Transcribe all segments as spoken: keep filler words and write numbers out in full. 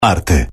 Arte.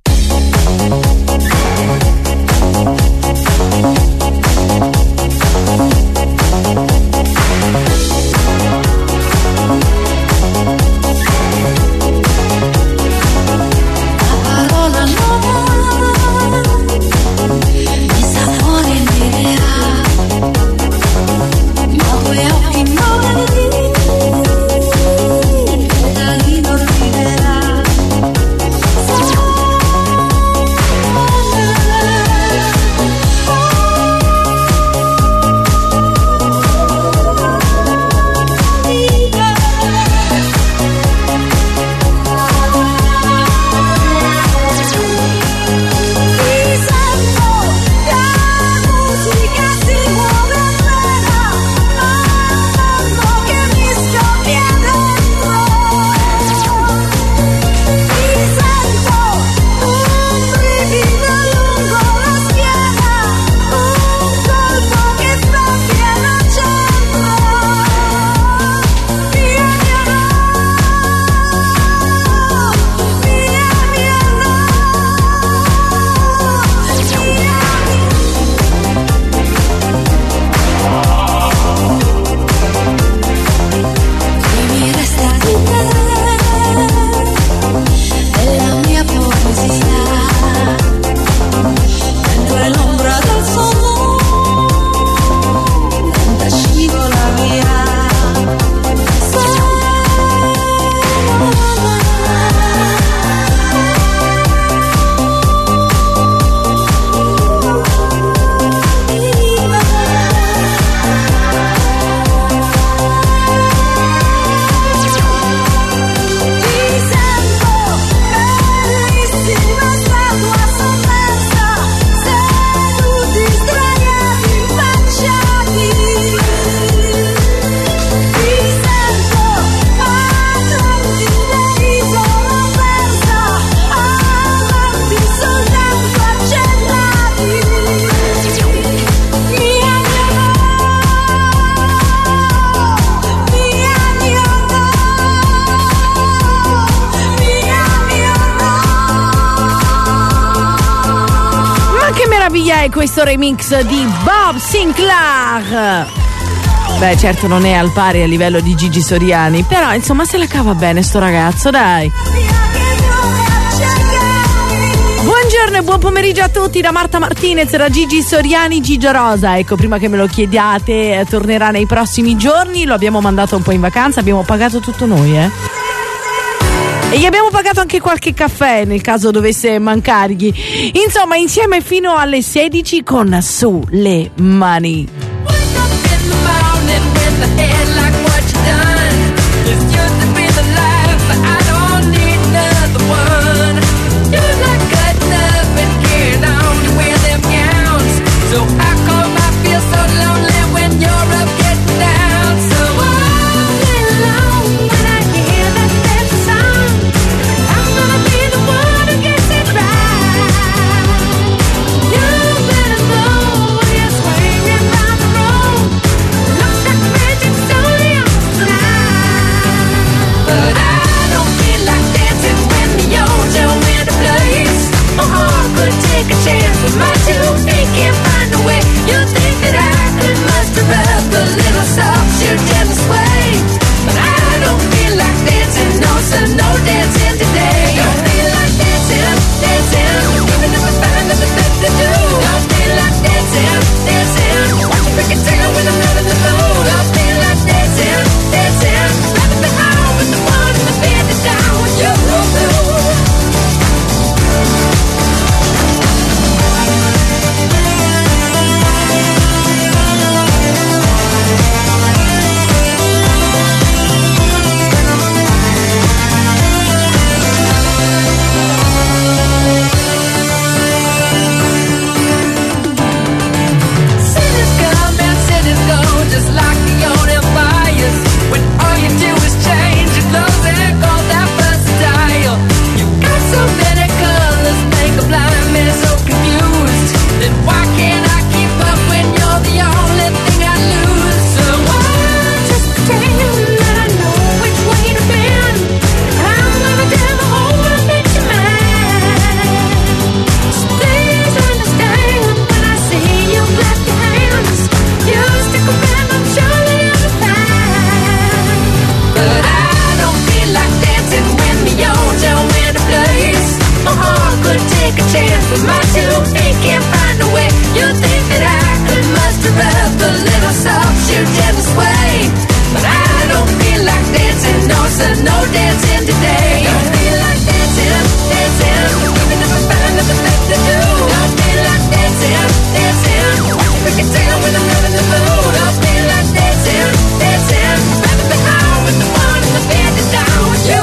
Questo remix di Bob Sinclair. Beh, certo non è al pari a livello di Gigi Soriani, però insomma se la cava bene sto ragazzo, dai. Buongiorno e buon pomeriggio a tutti da Marta Martinez, da Gigi Soriani, Gigio Rosa. Ecco, prima che me lo chiediate, tornerà nei prossimi giorni, lo abbiamo mandato un po' in vacanza, abbiamo pagato tutto noi, eh. E gli abbiamo pagato anche qualche caffè nel caso dovesse mancargli. Insomma, insieme fino alle sedici con Su le Mani. Looks like but my two feet can't find a way. You think that I could muster up a little soft shoe gentle sway, but I don't feel like dancing, no, so no dancing today. Don't feel like dancing, dancing, even if I find nothing left to do. Don't feel like dancing, dancing, we can tell when I'm not in the mood. Don't feel like dancing, dancing, rather be out with the fun and the band is down with you.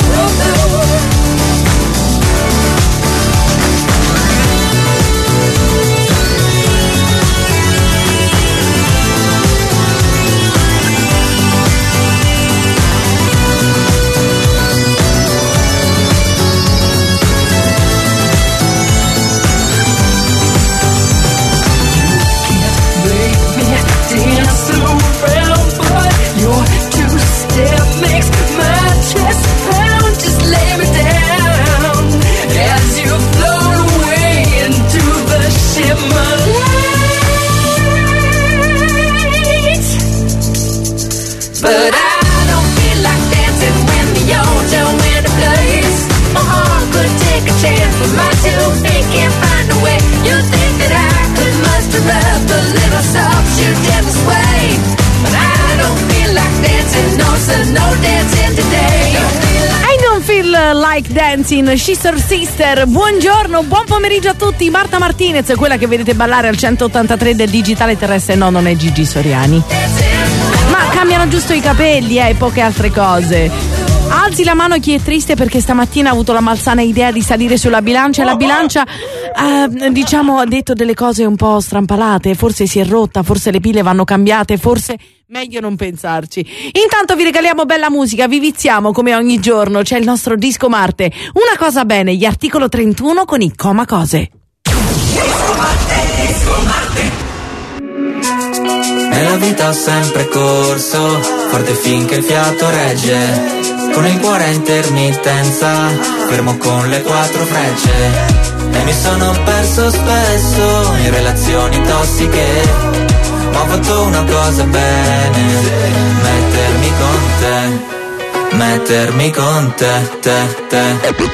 Like Dancing, Sister Sister. Buongiorno, buon pomeriggio a tutti. Marta Martinez, quella che vedete ballare al centottantatré del digitale terrestre. No, non è Gigi Soriani. Ma cambiano giusto i capelli eh, e poche altre cose. Alzi la mano chi è triste perché stamattina ha avuto la malsana idea di salire sulla bilancia e la bilancia eh, diciamo ha detto delle cose un po' strampalate, forse si è rotta, forse le pile vanno cambiate, forse meglio non pensarci. Intanto vi regaliamo bella musica, vi viziamo come ogni giorno, c'è il nostro Disco Marte. Una cosa bene, gli Articolo trentuno con i Coma Cose. Disco Marte, Disco Marte. Nella vita ho sempre corso, forte finché il fiato regge. Con il cuore a intermittenza, fermo con le quattro frecce. E mi sono perso spesso in relazioni tossiche, ma ho fatto una cosa bene, mettermi con te, mettermi con te, te, te.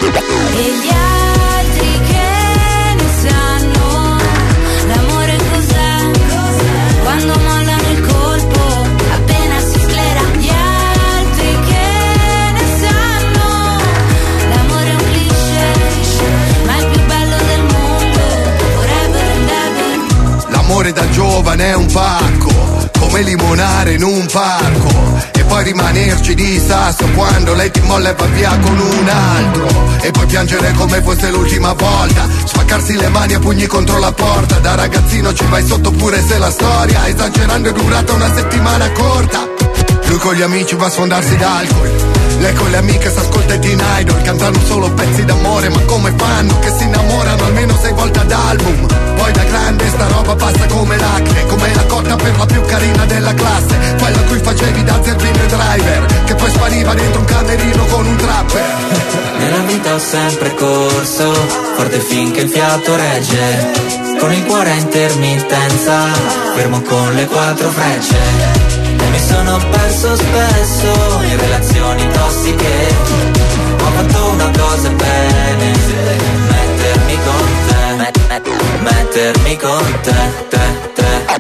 E gli altri che ne sanno, l'amore cos'è, quando mollano il colpo, appena si sclera. Gli altri che ne sanno, l'amore è un cliché, ma è il più bello del mondo, forever and ever. L'amore da giovane è un pacco, come limonare in un parco, e poi rimanerci di sasso quando lei ti molla e va via con un altro, e poi piangere come fosse l'ultima volta, spaccarsi le mani a pugni contro la porta. Da ragazzino ci vai sotto pure se la storia, esagerando, è durata una settimana corta. Lui con gli amici va a sfondarsi d'alcol, lei con le amiche s'ascolta i Teen Idol, cantano solo pezzi d'amore, ma come fanno che si innamorano almeno sei volte ad album? Poi da grande sta roba passa come l'acne, come la cotta per la più carina della classe, quella a cui facevi da zerbino e driver, che poi spariva dentro un camerino con un trapper. Nella vita ho sempre corso, forte finché il fiato regge, con il cuore a intermittenza, fermo con le quattro frecce. E mi sono perso spesso in relazioni tossiche, ma ho fatto una cosa bene, mettermi con te, met, met, mettermi con te, te,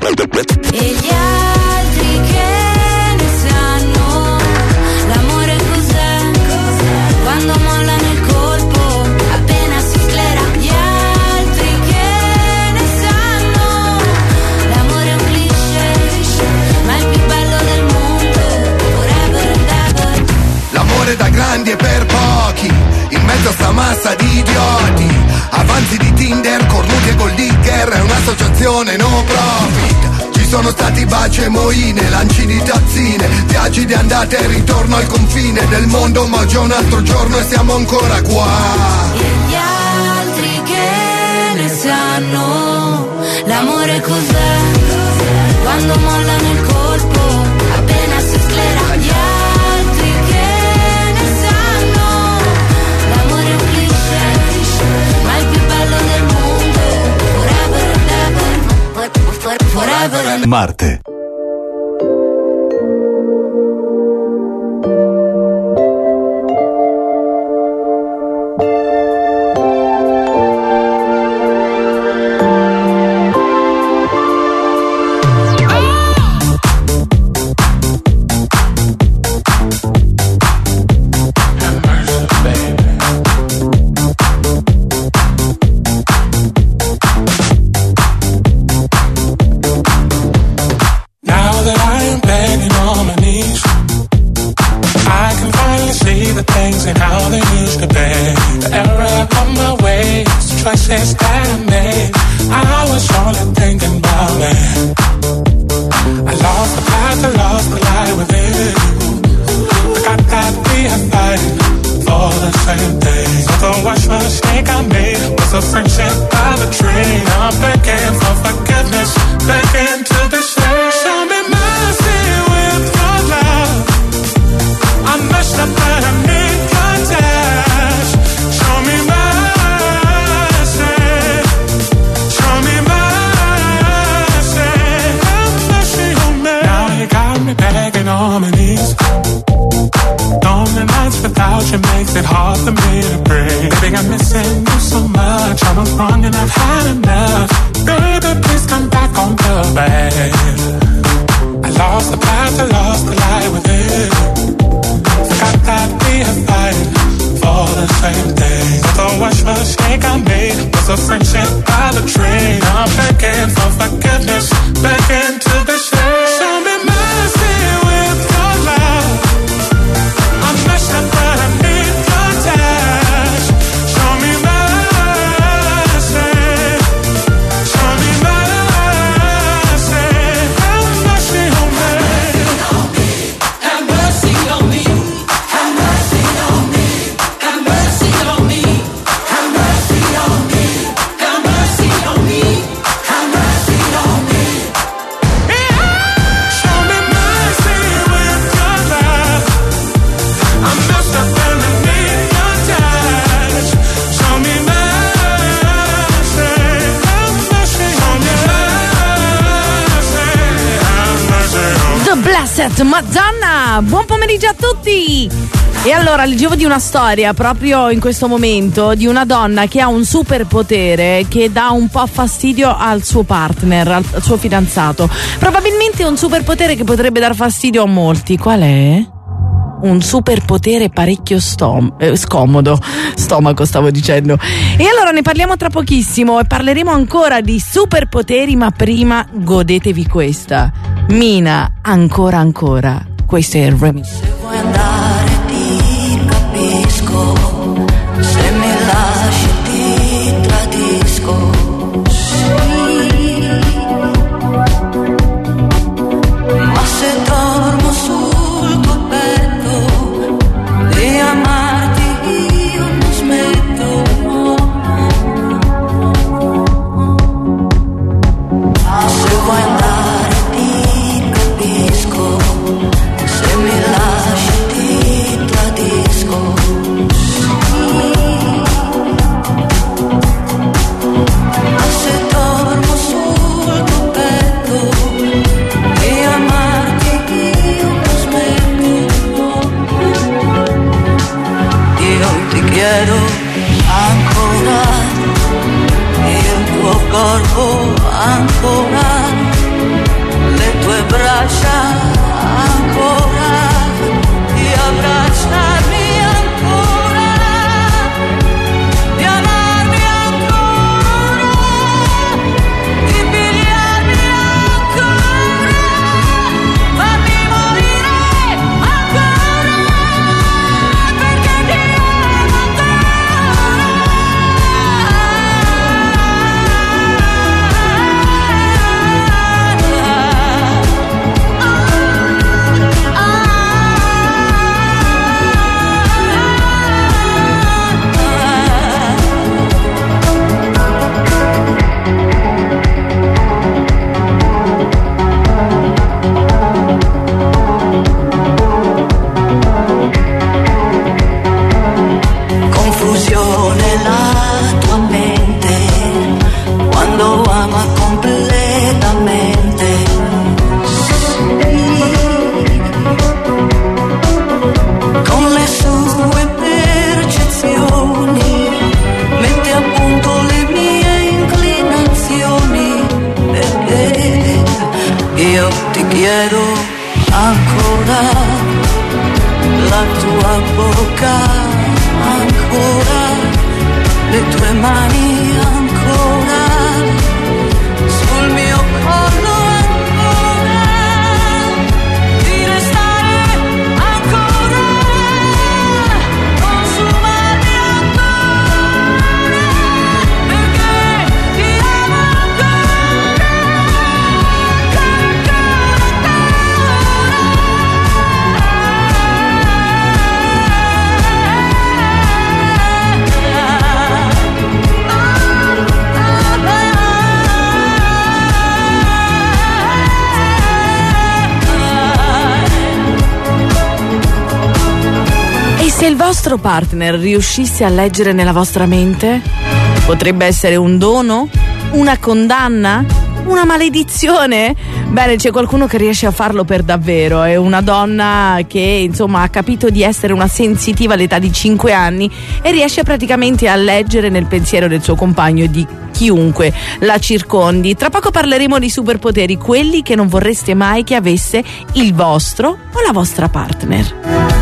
te. E gli altri che ne sanno, l'amore cos'è, quando mollano il colpo, appena si sclera. Gli altri che ne sanno, l'amore è un cliché, ma è il più bello del mondo, forever and ever. L'amore da grandi e per pochi, in mezzo a sta massa di idioti, avanzi di Tinder, cornuti e gold digger, è un'associazione no profit. Ci sono stati baci e moine, lanci di tazzine, viaggi di andata e ritorno al confine del mondo, ma oggi è un altro giorno e siamo ancora qua. E gli altri che ne sanno, l'amore cos'è, quando mollano il colpo, appena si sclera. Gli altri che ne sanno, l'amore è un cliché, ma è il più bello del mondo, forever and ever, forever and ever. Marte. choices that I made, I was only thinking about me. I lost the path, I lost the light within you. Forgot that we are fighting for the same thing. So the worst mistake I made was a friendship by the tree. I'm begging for forgiveness, begging to be saved. Show me mercy with your love. I messed up and I need your touch. Show me mercy. Show me mercy. Have mercy on me. Now you got me begging on my knees. Lonely nights without you makes it hard for me to breathe. Baby, I'm missing you so much. I was wrong and I've had enough. Baby, please come back on the bed. I lost the path, I lost the light within. Forgot that we are fighting for the same thing. The worst mistake I made was a friendship by the tree. I'm begging for forgiveness, begging to be saved. Show me mercy with your love. I messed up but I need your touch. Show me mercy. Show me mercy. Have mercy on me. Have mercy on me. Have mercy on me. Have mercy on me. Have mercy on me. Have mercy on me. Have mercy on me. Show me mercy with your love. I'm messed up and I need your touch. Show me mercy. Have mercy on me. Have mercy on me. The Blessed Madonna, buon pomeriggio a tutti. E allora leggevo di una storia proprio in questo momento di una donna che ha un superpotere che dà un po' fastidio al suo partner, al, al suo fidanzato. Probabilmente un superpotere che potrebbe dar fastidio a molti. Qual è? Un superpotere parecchio stom- eh, scomodo, stomaco stavo dicendo. E allora ne parliamo tra pochissimo e parleremo ancora di superpoteri, ma prima godetevi questa. Mina, ancora ancora. Questo è il remix. Se vuoi andare ti capisco, se mi lasci ti tradisco. Sì, ma se dormo sul tuo petto di amarti io non smetto. Se vuoi andare ti capisco, se mi lasci ti tradisco. Ma se dormo sul tuo petto di amarti io non smetto. Io ti chiedo ancora il tuo corpo, ancora le tue braccia, ancora di abbracciarmi, ancora di amarmi, ancora di pigliarmi, ancora fammi morire, ancora perché ti amo ancora. Confusione la tua mente quando ama completamente. Con le sue percezioni mette a punto le mie inclinazioni, perché io ti chiedo ancora la tua bocca, ancora le tue mani, ancora sul mio collo, ancora di restare, ancora consumarmi, ancora Se il vostro partner riuscisse a leggere nella vostra mente, potrebbe essere un dono? Una condanna? Una maledizione? Bene, c'è qualcuno che riesce a farlo per davvero. È una donna che insomma ha capito di essere una sensitiva all'età di cinque anni e riesce praticamente a leggere nel pensiero del suo compagno e di chiunque la circondi. Tra poco parleremo di superpoteri, quelli che non vorreste mai che avesse il vostro o la vostra partner.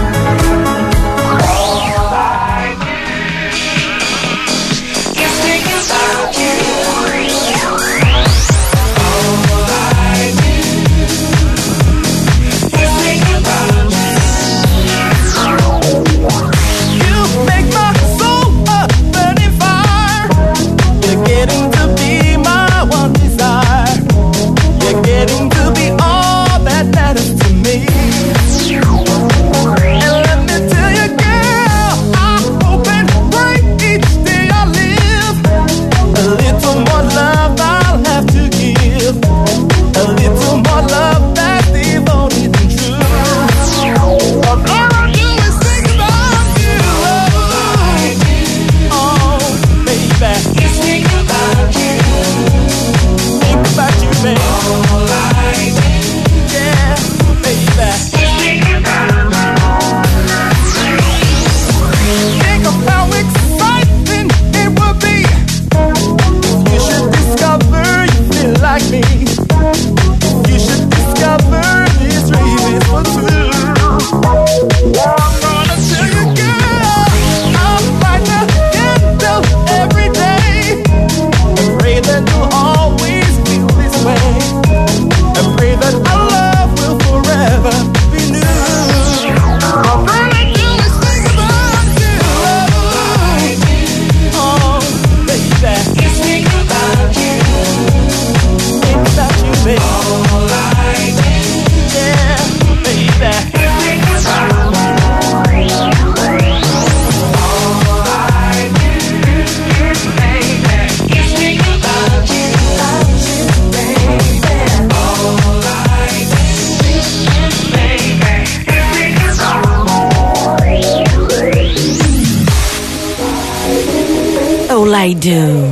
I do.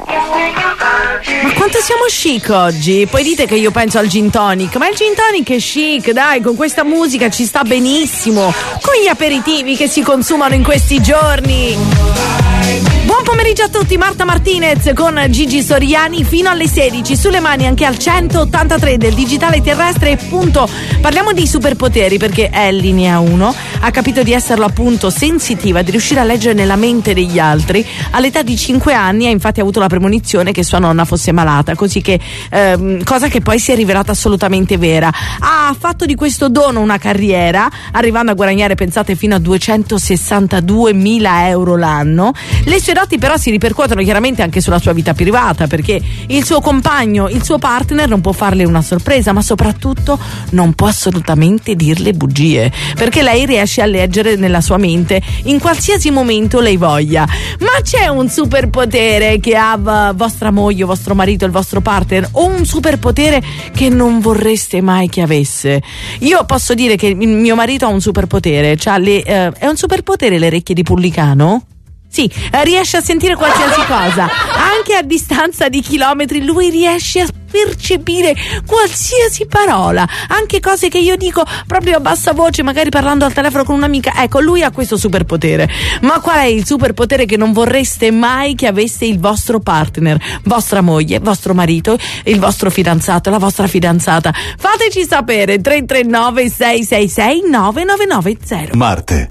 Ma quanto siamo chic oggi? Poi dite che io penso al gin tonic, ma il gin tonic è chic, dai, con questa musica ci sta benissimo, con gli aperitivi che si consumano in questi giorni. Buon pomeriggio a tutti, Marta Martinez con Gigi Soriani fino alle sedici, sulle mani anche al centottantatré del digitale terrestre. E appunto parliamo di superpoteri perché Ellie ne ha uno, ha capito di esserlo appunto sensitiva, di riuscire a leggere nella mente degli altri. All'età di cinque anni ha infatti avuto la premonizione che sua nonna fosse malata, così che ehm, cosa che poi si è rivelata assolutamente vera. Ha fatto di questo dono una carriera, arrivando a guadagnare, pensate, fino a duecentosessantaduemila euro l'anno. Le sue doti però si ripercuotono chiaramente anche sulla sua vita privata, perché il suo compagno, il suo partner non può farle una sorpresa, ma soprattutto non può assolutamente dirle bugie, perché lei riesce a leggere nella sua mente in qualsiasi momento lei voglia. Ma c'è un superpotere che ha vostra moglie, vostro marito, il vostro partner, o un superpotere che non vorreste mai che avesse? Io posso dire che mio marito ha un superpotere, c'ha le, eh, è un superpotere le orecchie di Pullicano? Sì, riesce a sentire qualsiasi cosa, anche a distanza di chilometri lui riesce a percepire qualsiasi parola, anche cose che io dico proprio a bassa voce, magari parlando al telefono con un'amica. Ecco, lui ha questo superpotere. Ma qual è il superpotere che non vorreste mai che avesse il vostro partner, vostra moglie, vostro marito, il vostro fidanzato, la vostra fidanzata? Fateci sapere. Tre tre nove sei sei sei nove nove nove zero. Marte.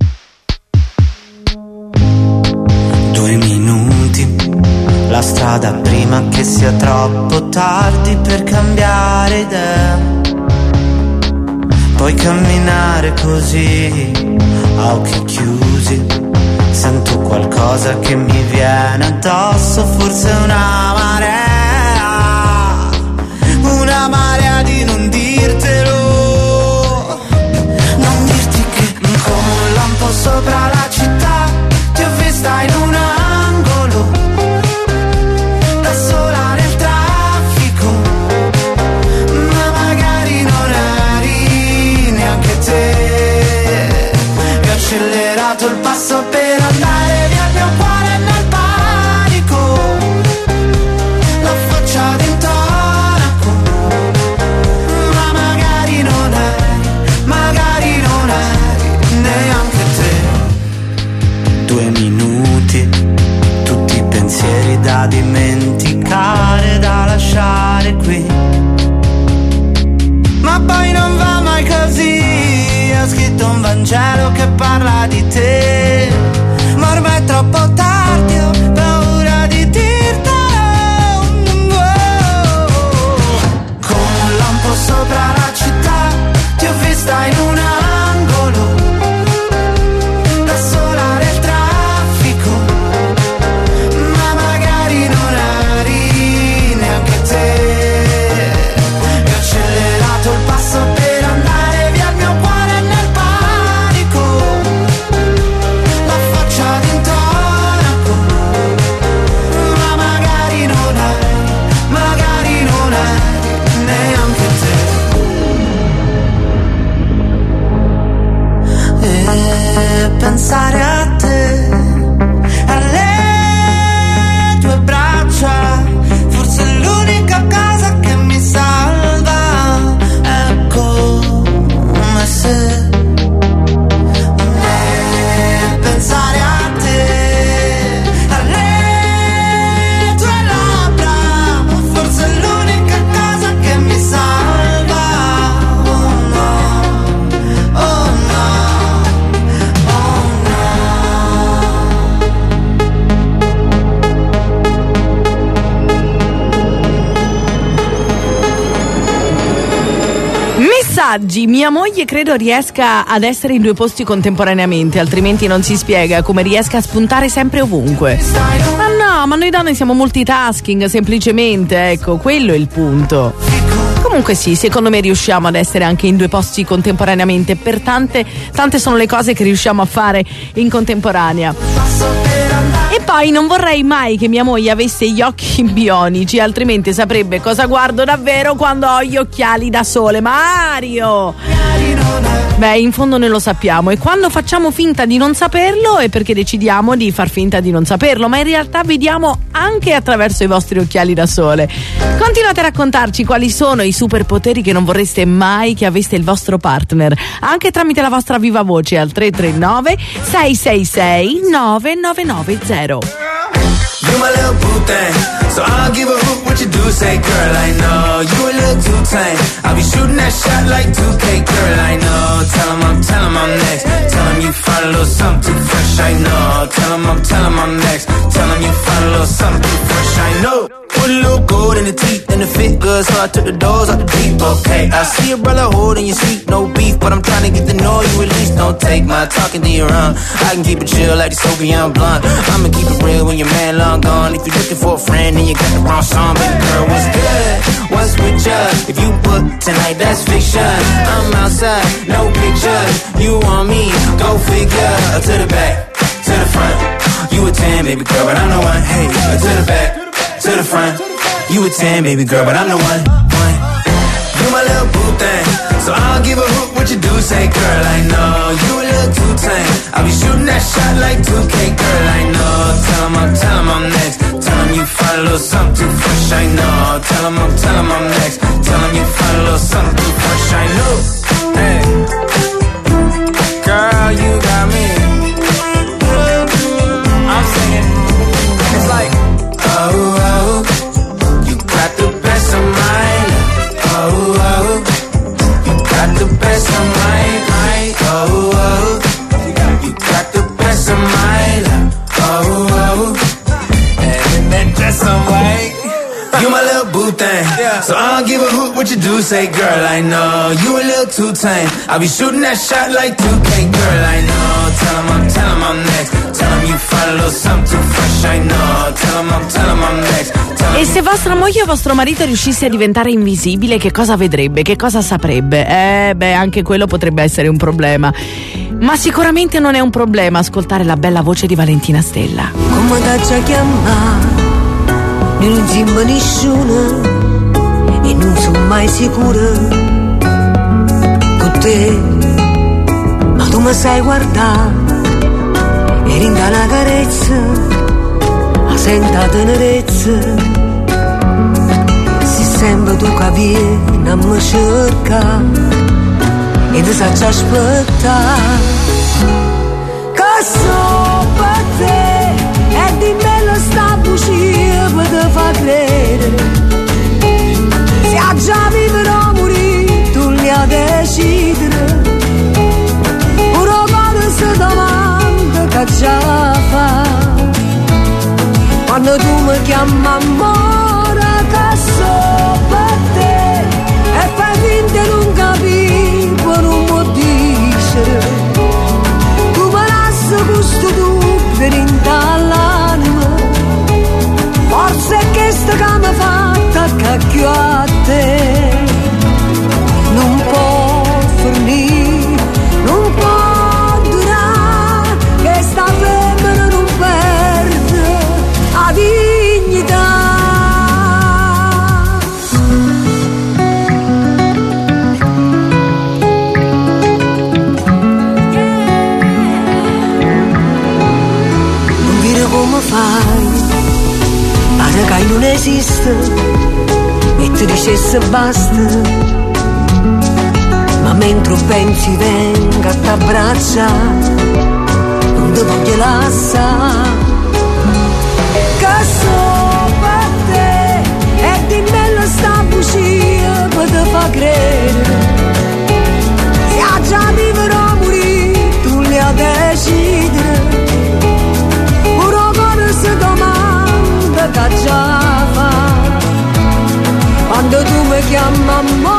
Due minuti, la strada prima che sia troppo tardi per cambiare idea. Puoi camminare così, a occhi chiusi. Sento qualcosa che mi viene addosso, forse una marea. Una marea di non dirtelo. Non dirti che come un lampo sopra la città ti ho vista in una accelerato il passo. dimenticare, da lasciare qui. Ma poi non va mai così, ho scritto un Vangelo che parla di te, ma ormai è troppo tardi, ho paura di dirtelo. Con un lampo sopra la città, ti ho vista in un angolo, da sola nel traffico, ma magari non eri neanche te. E ho accelerato il passo per andare via, il mio cuore nel panico, la faccia d'intonaco, ma magari non eri, magari non eri neanche te. E pensare a te, alle tue braccia, forse è l'unica cosa che mi salva, è come se. E pensare a te, alle tue labbra, forse è l'unica cosa che mi salva. Oh no, oh no, oh Messaggi: mia moglie credo riesca ad essere in due posti contemporaneamente, altrimenti non si spiega come riesca a spuntare sempre ovunque. Ma no, ma noi donne siamo multitasking, semplicemente, ecco, quello è il punto. Comunque sì, secondo me riusciamo ad essere anche in due posti contemporaneamente, per tante, tante sono le cose che riusciamo a fare in contemporanea. E poi non vorrei mai che mia moglie avesse gli occhi bionici, altrimenti saprebbe cosa guardo davvero quando ho gli occhiali da sole. Mario! Beh, in fondo noi lo sappiamo, e quando facciamo finta di non saperlo è perché decidiamo di far finta di non saperlo, ma in realtà vediamo anche attraverso i vostri occhiali da sole. Continuate a raccontarci quali sono i superpoteri che non vorreste mai che avesse il vostro partner, anche tramite la vostra viva voce al tre tre nove sei sei sei nove nove nove zero. You my little boo thing, so I'll give a hoot what you do. Say, girl, I know you a little too tame. I'll be shooting that shot like two K, girl, I know. Tell 'em I'm, tell 'em I'm next. Tell 'em you find a little something too fresh, I know. Tell 'em I'm, tell 'em I'm next. Tell 'em you find a little something too fresh, I know. Put a little gold in the teeth and the fit good, so I took the doors out the deep, okay. I see your brother holding your seat, no beef, but I'm trying to get to know you at least. Don't take my talking to your own. I can keep it chill like the Soviet blunt. I'ma keep it real when your man long gone. If you're looking for a friend and you got the wrong song, baby girl, what's good? What's with ya? If you book tonight, that's fiction. I'm outside, no pictures. You want me? Go figure. To the back, to the front. You a ten, baby girl, but I'm the one. Hey, to the back, to the front. You a ten, baby girl, but I'm the one. One. You my little boo thing, so I'll give a hoot what you do. Say, girl, I know you a little too tame. I'll be shooting that shot like two K, girl, I know. Tell 'em I'm, tell 'em I'm next. Tell 'em you find a little something too fresh, I know. Tell 'em I'm, tell 'em I'm next. Tell 'em you find a little something too fresh, I know. Hey, girl, you got me. I'm singing. It's like, oh, oh, you got the best of mine. Oh, oh, you got the best of mine. Oh, oh, you got the best of mine. Oh, oh, and in that dress I'm white. You my little boo thing, so I'll give a hoot what you do. Say, girl, I know you a little too tame. I'll be shooting that shot like two K, girl, I know. Tell 'em I'm, tell 'em I'm next. Tell 'em you find a little something too fresh, I know. Tell 'em I'm, tell 'em I'm next. E se vostra moglie o vostro marito riuscisse a diventare invisibile, che cosa vedrebbe? Che cosa saprebbe? Eh, beh, anche quello potrebbe essere un problema. Ma sicuramente non è un problema ascoltare la bella voce di Valentina Stella. Come t'ha chiamato? Non sembra nessuno e non sono mai sicura con te, ma tu mi sai guardare e rinda una carezza, la senta tenerezza, se sempre tu che vieni a mi cercare e ti sacci aspettare, che so per te e di me lo sta bugia per credere. Se ha già viverò o morire, tu li ha decidere. Ora quando si domanda che già fa, quando tu mi chiami amore, che so per te, e fai finta di non capire, poi non può dire. Tu mi lasci questo dubbio all'anima, forse è questo che mi fa attaccare a te. Non può fornire, non può durare, che sta femmina non perde la dignità. Non dire come fai, pare che non esiste e ti dicesse basta. Ma mentre pensi venga a t'abbracciare, non ti voglio lasciare. Che so per te, e di bello sta bugia per te fa credere. Se ha già viverò o morire, tu li ha decidere. Ora come si domanda che già fa, quando tu mi chiami amore.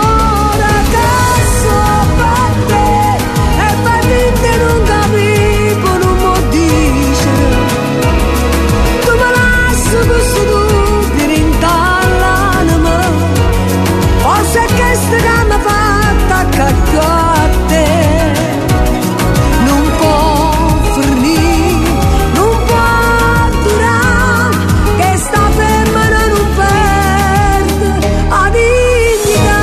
Non capivo, non può dire. Tu mi lasci questo dubbio in l'anima, forse è questo che mi fa attaccare a te. Non può fornire, non può durare, che sta femmina non perde la dignità.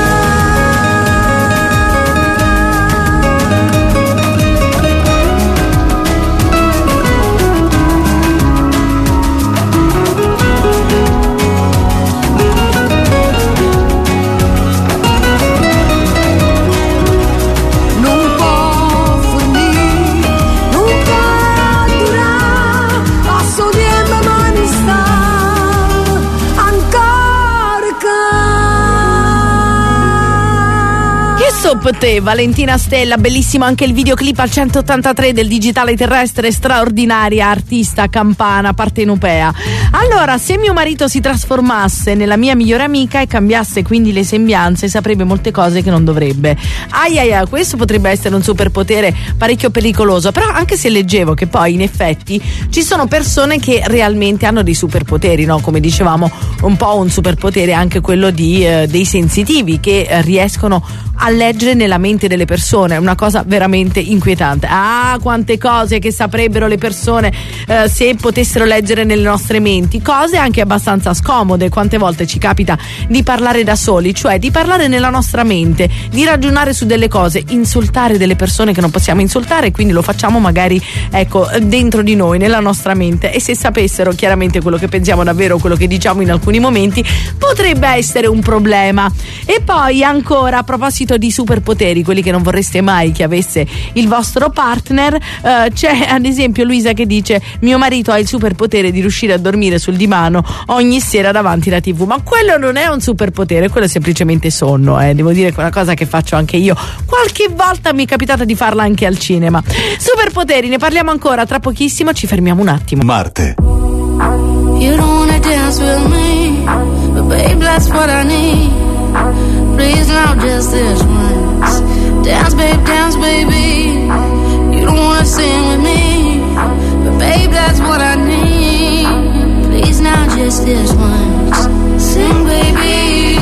Per te, Valentina Stella, bellissimo anche il videoclip al centottantatré del digitale terrestre, straordinaria artista campana partenopea. Allora, se mio marito si trasformasse nella mia migliore amica e cambiasse quindi le sembianze, saprebbe molte cose che non dovrebbe. Aiaia, questo potrebbe essere un superpotere parecchio pericoloso, però anche se leggevo che poi in effetti ci sono persone che realmente hanno dei superpoteri, no? Come dicevamo, un po' un superpotere anche quello di eh, dei sensitivi che eh, riescono a leggere nella mente delle persone, una cosa veramente inquietante. Ah, quante cose che saprebbero le persone eh, se potessero leggere nelle nostre menti, cose anche abbastanza scomode. Quante volte ci capita di parlare da soli, cioè di parlare nella nostra mente, di ragionare su delle cose, insultare delle persone che non possiamo insultare, e quindi lo facciamo magari, ecco, dentro di noi, nella nostra mente, e se sapessero chiaramente quello che pensiamo davvero, quello che diciamo in alcuni momenti, potrebbe essere un problema. E poi ancora, a proposito di superpoteri, quelli che non vorreste mai che avesse il vostro partner, eh, c'è ad esempio Luisa che dice: mio marito ha il superpotere di riuscire a dormire sul divano ogni sera davanti alla tivù. Ma quello non è un superpotere, quello è semplicemente sonno, eh. Devo dire che è una cosa che faccio anche io, qualche volta mi è capitato di farla anche al cinema. Superpoteri, ne parliamo ancora tra pochissimo, ci fermiamo un attimo. Marte. You don't wanna dance with me, but babe, that's what I need. Please now, just this once. Dance, babe, dance, baby. You don't wanna sing with me, but babe, that's what I need. Please now, just this once. Sing, baby.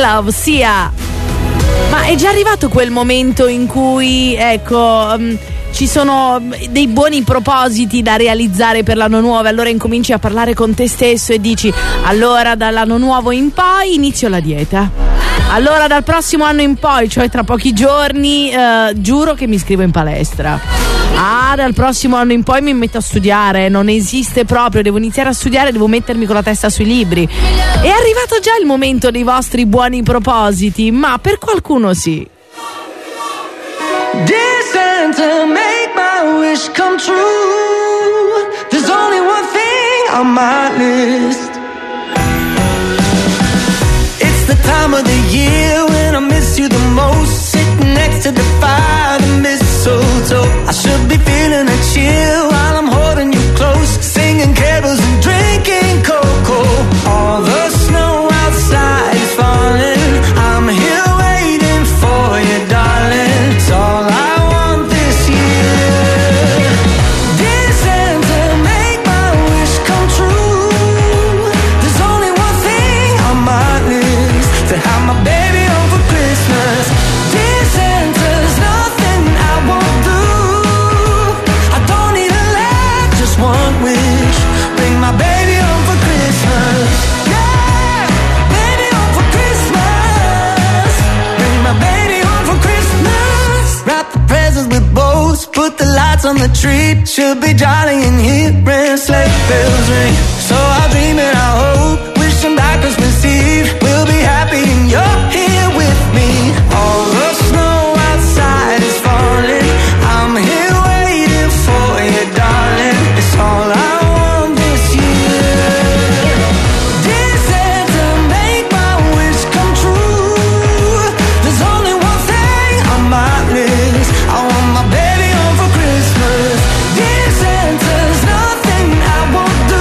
Love, Sia. Ma è già arrivato quel momento in cui, ecco, um, ci sono dei buoni propositi da realizzare per l'anno nuovo, allora incominci a parlare con te stesso e dici: allora dall'anno nuovo in poi inizio la dieta, allora dal prossimo anno in poi, cioè tra pochi giorni, eh, giuro che mi iscrivo in palestra. Ah, dal prossimo anno in poi mi metto a studiare, non esiste proprio, devo iniziare a studiare, devo mettermi con la testa sui libri. È arrivato già il momento dei vostri buoni propositi, ma per qualcuno sì. Dear Santa, make my wish come true. There's only one thing on my list. It's the time of the year when I miss you the most. Sitting next to the fire, the mistletoe. I should be feeling a chill while I'm holding you close, singing carols and drinking cocoa. All the snow outside is falling. I'm here waiting for you, darling. It's all I want this year. Dear Santa, make my wish come true. There's only one thing on my list, to have my baby home for Christmas. Dear Santa, there's nothing I won't do. I don't need a lot, just one wish. Bring my baby home for Christmas. Yeah, baby home for Christmas. Bring my baby home for Christmas. Wrap the presents with bows, put the lights on the tree. Should be jolly in here when sleigh bells ring. So I'll dream and I'll hope, wishing back Christmas Eve. We'll be happy and you're here with me. All the snow outside is falling. I'm here waiting for you, darling. It's all I want this year. Dear Santa, make my wish come true. There's only one thing on my list. I want my baby home for Christmas. Dear Santa, there's nothing I won't do.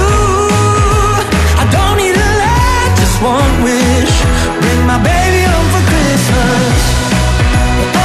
I don't need a lot, just one wish. Bring my baby home for Christmas. Oh,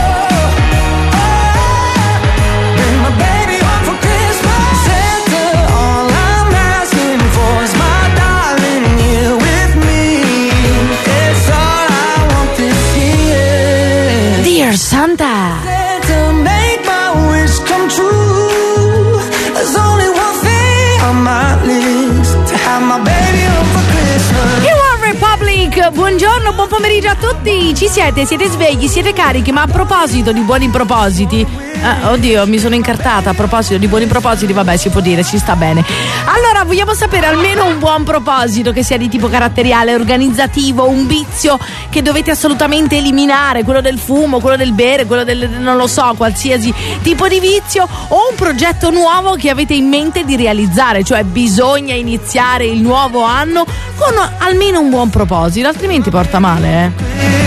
oh, bring my baby home for Christmas. Santa, all I'm asking for is my darling here with me. It's all I want this year. Dear Santa. Santa, make my wish come true. There's only one thing on my list, to have my baby home for Christmas. You are Republic, buongiorno, buon pomeriggio a tutti. Ci siete? Siete svegli? Siete carichi? Ma a proposito di buoni propositi, eh, oddio, mi sono incartata. A proposito di buoni propositi, vabbè, si può dire, ci sta bene. Allora, vogliamo sapere almeno un buon proposito che sia di tipo caratteriale, organizzativo, un vizio che dovete assolutamente eliminare, quello del fumo, quello del bere, quello del, non lo so, qualsiasi tipo di vizio, o un progetto nuovo che avete in mente di realizzare, cioè bisogna iniziare il nuovo anno con almeno un buon proposito, altrimenti porta male, eh.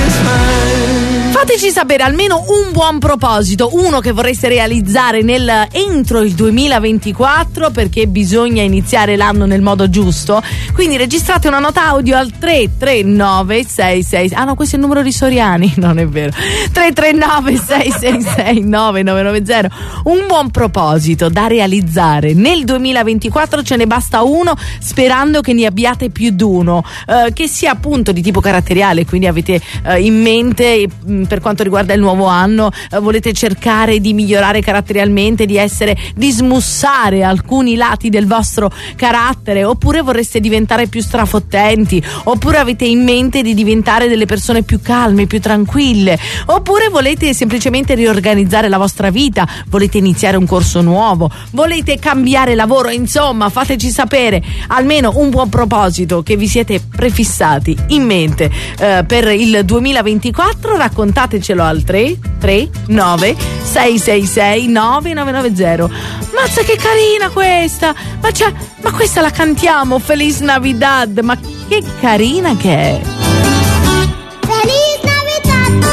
Fateci sapere almeno un buon proposito, uno che vorreste realizzare nel, entro il duemilaventiquattro, perché bisogna iniziare l'anno nel modo giusto. Quindi registrate una nota audio al tre tre nove sei sei. Ah no, questo è il numero di Soriani, non è vero. tre tre nove sei sei sei nove nove nove zero. Un buon proposito da realizzare nel duemilaventiquattro, ce ne basta uno, sperando che ne abbiate più di uno, eh, che sia appunto di tipo caratteriale, quindi avete eh, in mente mh, per quanto riguarda il nuovo anno, eh, volete cercare di migliorare caratterialmente, di essere, di smussare alcuni lati del vostro carattere, oppure vorreste diventare più strafottenti, oppure avete in mente di diventare delle persone più calme, più tranquille, oppure volete semplicemente riorganizzare la vostra vita, volete iniziare un corso nuovo, volete cambiare lavoro, insomma, fateci sapere almeno un buon proposito che vi siete prefissati in mente eh, per il duemilaventiquattro. Raccontatecelo al tre tre nove sei sei sei nove nove nove zero. Mazza che carina questa, ma, cioè, ma questa la cantiamo, Feliz Navidad, ma che carina che è. Feliz Navidad,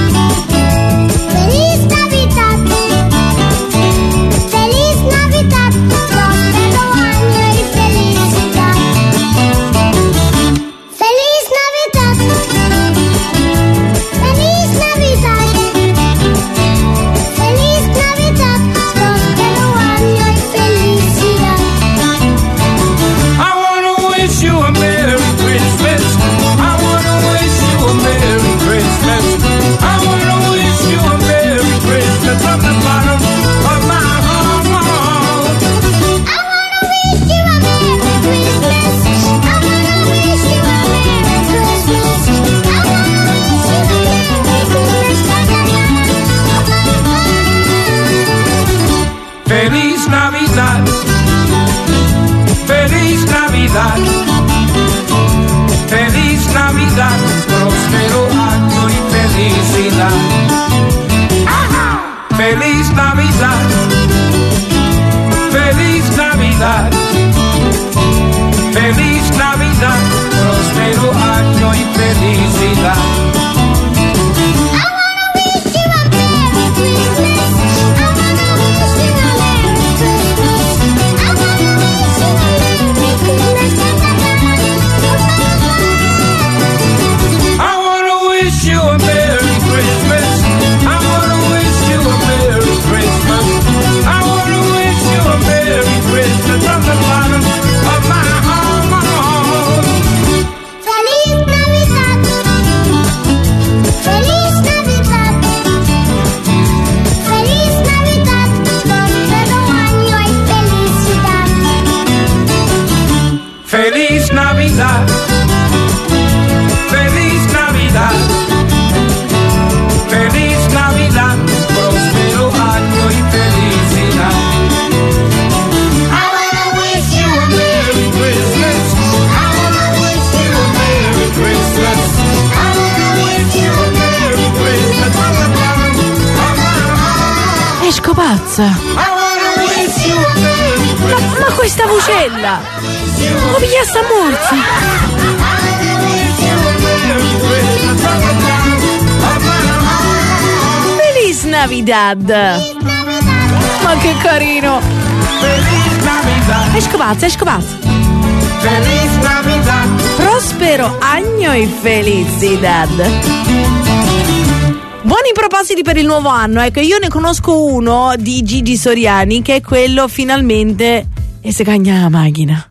Feliz Navidad, Feliz Navidad, prospero año y felicidad. Feliz Navidad, Feliz Navidad, Feliz Navidad, prospero año y felicidad. I wanna wish you a Merry Christmas. I Navidad, Feliz Navidad, Feliz Navidad, próspero año y felicidad. Feliz Navidad, Feliz Navidad, Feliz Navidad, próspero año y felicidad. I wanna wish you a Merry Christmas. I wanna wish you a Merry Christmas. I wanna wish you a Merry Christmas. Esco pazza. I wanna wish you a Merry Christmas. Ma, ma questa vocella! Come gli sta morti? Feliz Navidad! Ma che carino! Esco pazza, esco pazza! Feliz Navidad! Prospero año e felicidad! Buoni propositi per il nuovo anno. Ecco, io ne conosco uno di Gigi Soriani che è quello finalmente e se cagna la macchina.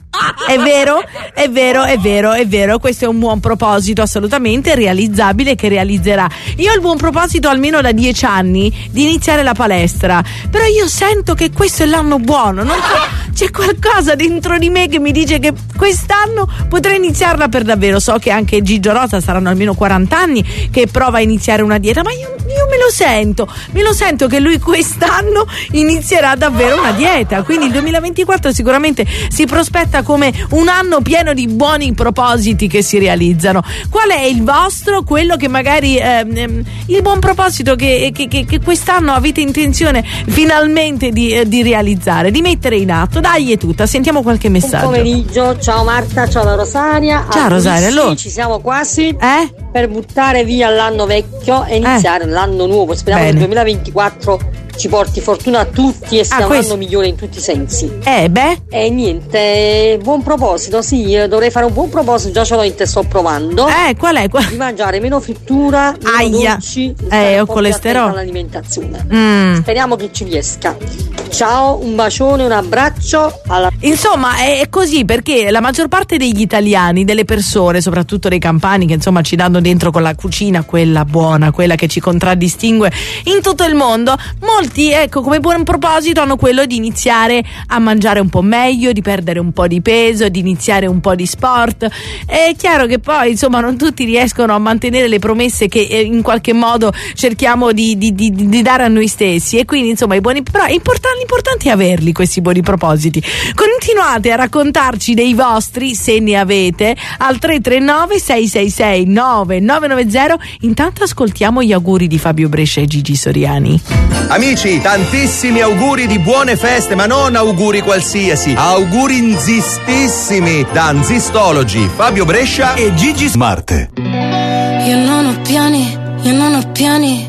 È vero, è vero, è vero, è vero, questo è un buon proposito assolutamente realizzabile che realizzerà. Io ho il buon proposito almeno da dieci anni di iniziare la palestra, però io sento che questo è l'anno buono, non c'è qualcosa dentro di me che mi dice che quest'anno potrei iniziarla per davvero. So che anche Gigio Rosa saranno almeno quaranta anni che prova a iniziare una dieta, ma io, io me lo sento, me lo sento che lui quest'anno inizierà davvero una dieta, quindi il duemilaventiquattro sicuramente si prospetta come un anno pieno di buoni propositi che si realizzano. Qual è il vostro? Quello che magari ehm, il buon proposito che, che, che, che quest'anno avete intenzione finalmente di, eh, di realizzare, di mettere in atto. Dai, è tutta, sentiamo qualche messaggio. Buon pomeriggio, ciao Marta, ciao la Rosaria. Ciao Rosaria, allora. Ci siamo quasi eh? per buttare via l'anno vecchio e iniziare eh. l'anno nuovo. Speriamo Bene. che il duemilaventiquattro ci porti fortuna a tutti e sia ah, un questo... anno migliore in tutti i sensi. Eh beh. E niente, buon proposito, sì, dovrei fare un buon proposito, già ce l'ho in te, sto provando. Eh, qual è? Qual... Di mangiare meno frittura, meno Aia. dolci, eh, ho colesterolo all'alimentazione. Mm. Speriamo che ci riesca. Ciao, un bacione, un abbraccio. Alla... Insomma, è così perché la maggior parte degli italiani, delle persone, soprattutto dei campani, che insomma ci danno dentro con la cucina, quella buona, quella che ci contraddistingue in tutto il mondo, molti, ecco, come buon proposito hanno quello di iniziare a mangiare un po' meglio, di perdere un po' di peso, di iniziare un po' di sport. È chiaro che poi, insomma, non tutti riescono a mantenere le promesse che eh, in qualche modo cerchiamo di, di, di, di dare a noi stessi, e quindi, insomma, i buoni, però è importante L'importante è averli questi buoni propositi. Continuate a raccontarci dei vostri, se ne avete, al tre tre nove sei sei sei nove nove nove zero. Intanto ascoltiamo gli auguri di Fabio Brescia e Gigi Soriani. Amici, tantissimi auguri di buone feste, ma non auguri qualsiasi, auguri nzistissimi da Nzistology, Fabio Brescia e Gigi Smarte. Io non ho piani, io non ho piani,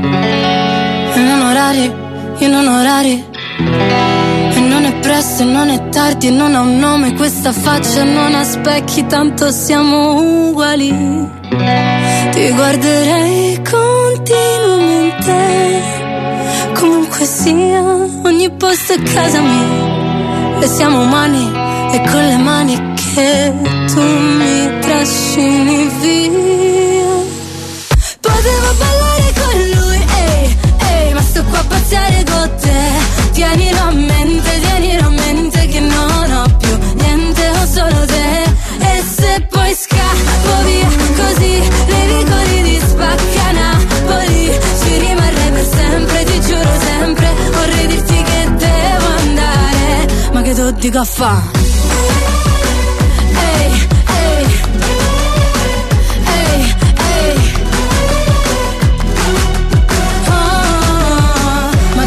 io non ho orari, io non ho orari. E non è presto e non è tardi e non ha un nome questa faccia, non ha specchi, tanto siamo uguali. Ti guarderei continuamente, comunque sia, ogni posto è casa mia. E siamo umani e con le mani che tu mi trascini via. Potevo ballare con lui, ehi, ehi, ma sto qua a passare con te. Tienilo a mente, tienilo a mente che non ho più niente, ho solo te. E se poi scappo via così, nei vicoli di Spacca Napoli ci rimarrei per sempre, ti giuro sempre. Vorrei dirti che devo andare, ma che tu dico a fa'? Ehi, ehi, ehi, ehi. Oh, ma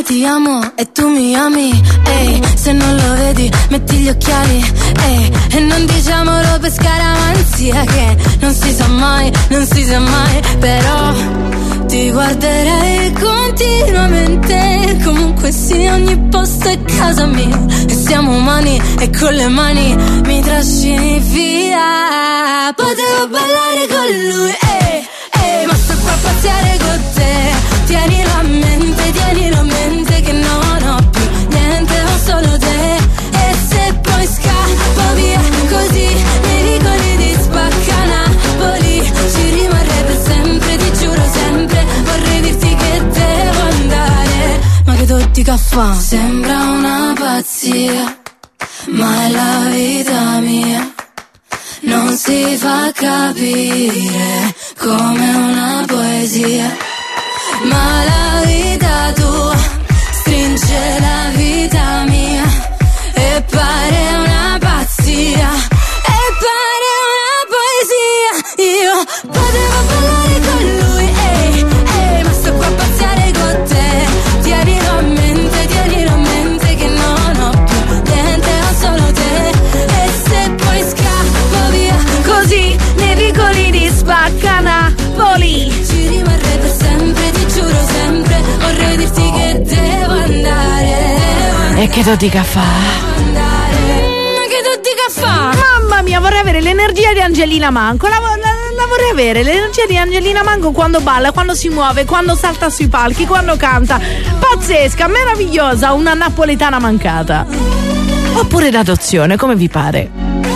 come ti amo e tu mi ami, ehi, se non lo vedi metti gli occhiali, ehi, e non diciamolo per scaramanzia che non si sa mai, non si sa mai, però ti guarderei continuamente, comunque sì, ogni posto è casa mia, e siamo umani e con le mani mi trascini via. Potevo ballare con lui, ehi, ehi, ma sto qua a pazziare con te. Tienilo a mente, tienilo a mente che non ho più niente, ho solo te. E se poi scappo via così, nei vicoli di Spacca Napoli ci rimarrei per sempre, ti giuro sempre. Vorrei dirti che devo andare, ma che tutti caffè. Sembra una pazzia, ma è la vita mia. Non si fa capire come una poesia, ma la vita tua stringe la vita mia e pare una pazzia, e pare una poesia. Io potevo ballare con lui, ehi, ehi, ma sto qua a pazziare con te. Tienilo a mente, tienilo a mente che non ho più niente, ho solo te. E se poi scappo via così nei vicoli di Spacca Napoli ci rimarrei per sempre, ti giuro sempre. Vorrei dirti che devo andare, e che tu dica fa? Che tu dica fa? Mamma mia, vorrei avere l'energia di Angelina Mango. La, la, la vorrei avere l'energia di Angelina Mango quando balla, quando si muove, quando salta sui palchi, quando canta. Pazzesca, meravigliosa, una napoletana mancata. Oppure d'adozione, come vi pare?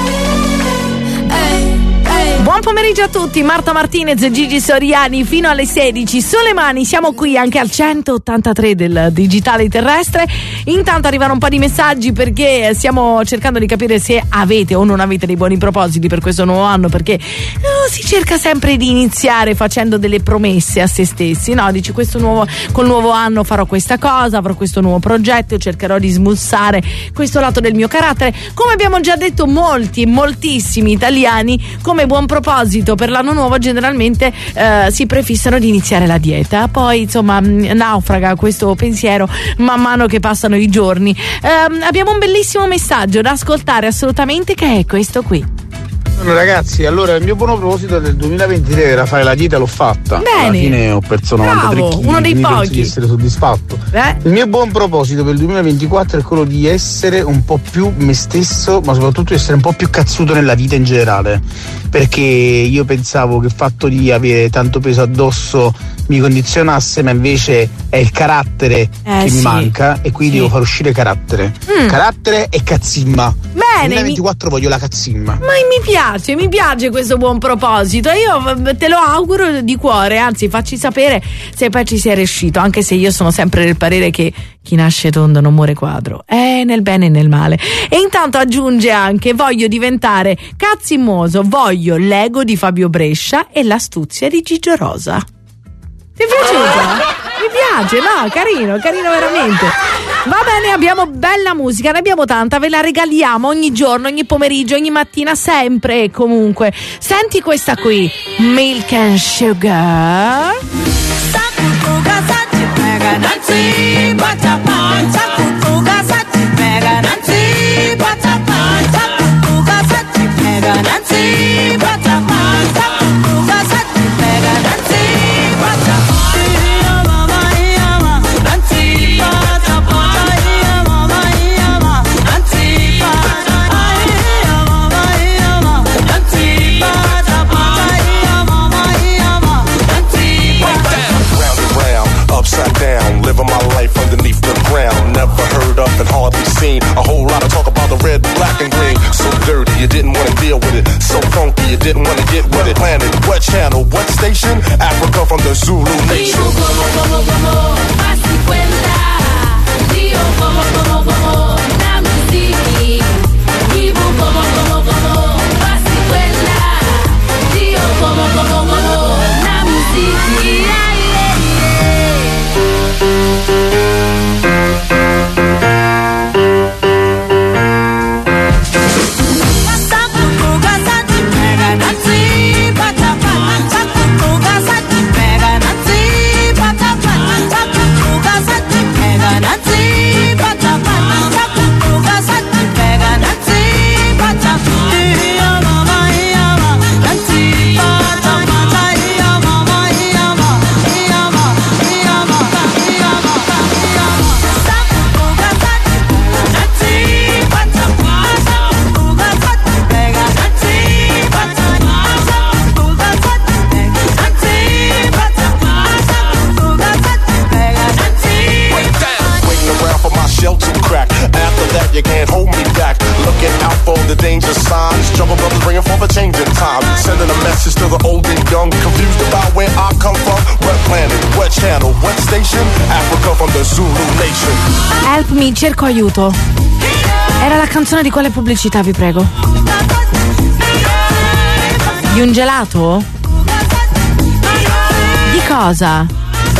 Buon pomeriggio a tutti, Marta Martinez e Gigi Soriani fino alle sedici. Sulle mani, siamo qui anche al centottantatré del digitale terrestre. Intanto arrivano un po' di messaggi perché stiamo cercando di capire se avete o non avete dei buoni propositi per questo nuovo anno, perché oh, si cerca sempre di iniziare facendo delle promesse a se stessi, no? Dici questo nuovo, col nuovo anno farò questa cosa, avrò questo nuovo progetto, cercherò di smussare questo lato del mio carattere. Come abbiamo già detto molti, moltissimi italiani, come buon proposito per l'anno nuovo generalmente eh, si prefissano di iniziare la dieta, poi insomma naufraga questo pensiero man mano che passano i giorni. Eh, abbiamo un bellissimo messaggio da ascoltare assolutamente, che è questo qui. Ragazzi, allora il mio buon proposito del duemilaventitré era fare la dieta, l'ho fatta. Bene. Alla fine ho perso novantatré Bravo, chili, uno dei quindi pochi. penso di essere soddisfatto. Eh? Il mio buon proposito per il duemilaventiquattro è quello di essere un po' più me stesso, ma soprattutto essere un po' più cazzuto nella vita in generale, perché io pensavo che il fatto di avere tanto peso addosso mi condizionasse, ma invece è il carattere eh, che sì. mi manca, e quindi sì. devo far uscire carattere. Mm. Carattere e cazzimma. Bene, duemilaventiquattro mi... voglio la cazzimma. Ma mi piace, mi piace questo buon proposito. Io te lo auguro di cuore, anzi facci sapere se poi ci sei riuscito, anche se io sono sempre del parere che chi nasce tondo non muore quadro, è nel bene e nel male. E intanto aggiunge anche: voglio diventare cazzimoso, voglio l'ego di Fabio Brescia e l'astuzia di Gigio Rosa. Ti è piaciuto? Mi piace, no? Carino, carino veramente. Va bene, abbiamo bella musica, ne abbiamo tanta, ve la regaliamo ogni giorno, ogni pomeriggio, ogni mattina, sempre e comunque. Senti questa qui, Milk and Sugar. Living my life underneath the ground, never heard of and hardly seen. A whole lot of talk about the red, black, and green. So dirty, you didn't want to deal with it. So funky, you didn't want to get with it. Planet, what channel, what station? Africa from the Zulu nation. Dio como, como, como, passi quella. Dio como, como, como, la musica. Dio como, como, como, passi quella. Dio como, como, como, la musica. Pata pata, civilization. Africa from the Zulu nation. Help me, cerco aiuto. Era la canzone di quale pubblicità, vi prego? Di un gelato? Di cosa?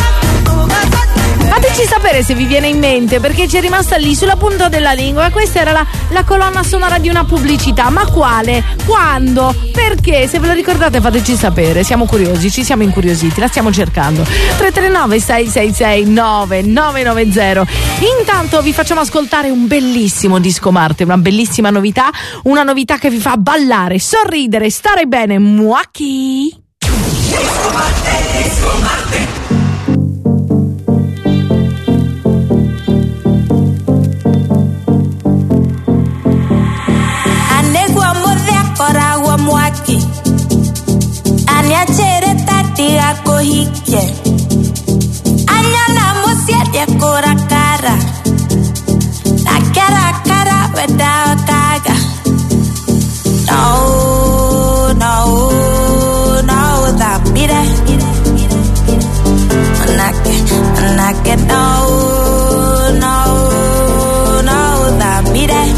Fateci sapere se vi viene in mente, perché ci è rimasta lì sulla punta della lingua. Questa era la, la colonna sonora di una pubblicità. Ma quale? Quando? Perché? Se ve lo ricordate fateci sapere. Siamo curiosi, ci siamo incuriositi, la stiamo cercando. tre tre nove sei sei sei nove nove nove zero. Intanto vi facciamo ascoltare un bellissimo disco Marte, una bellissima novità, una novità che vi fa ballare, sorridere, stare bene. Muacchi! Disco Marte, Disco Marte. Mwaki aniachere tati ako hike anyana musiete kora kara na kara kara without kaga no no no that mire anake anake no no no that mire.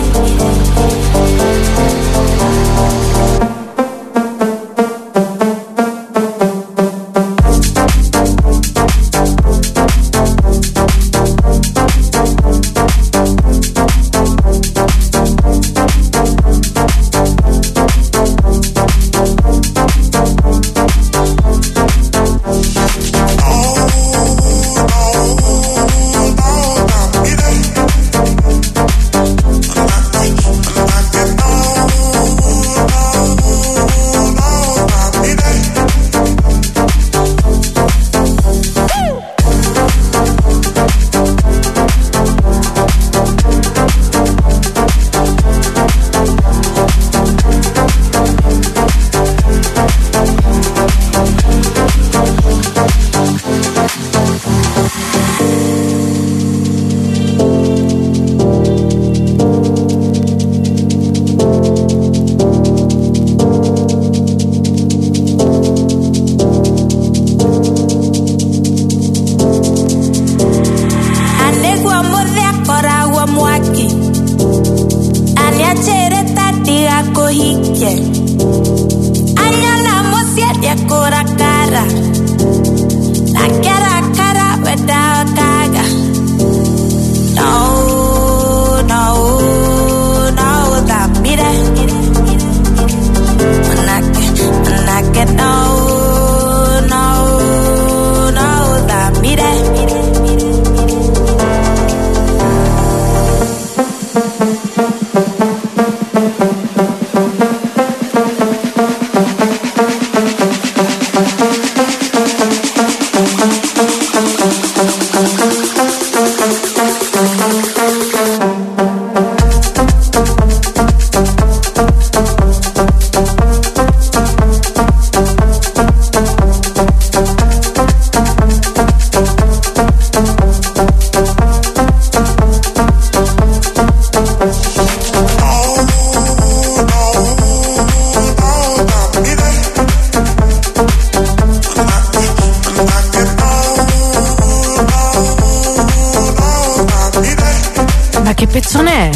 pezzone è?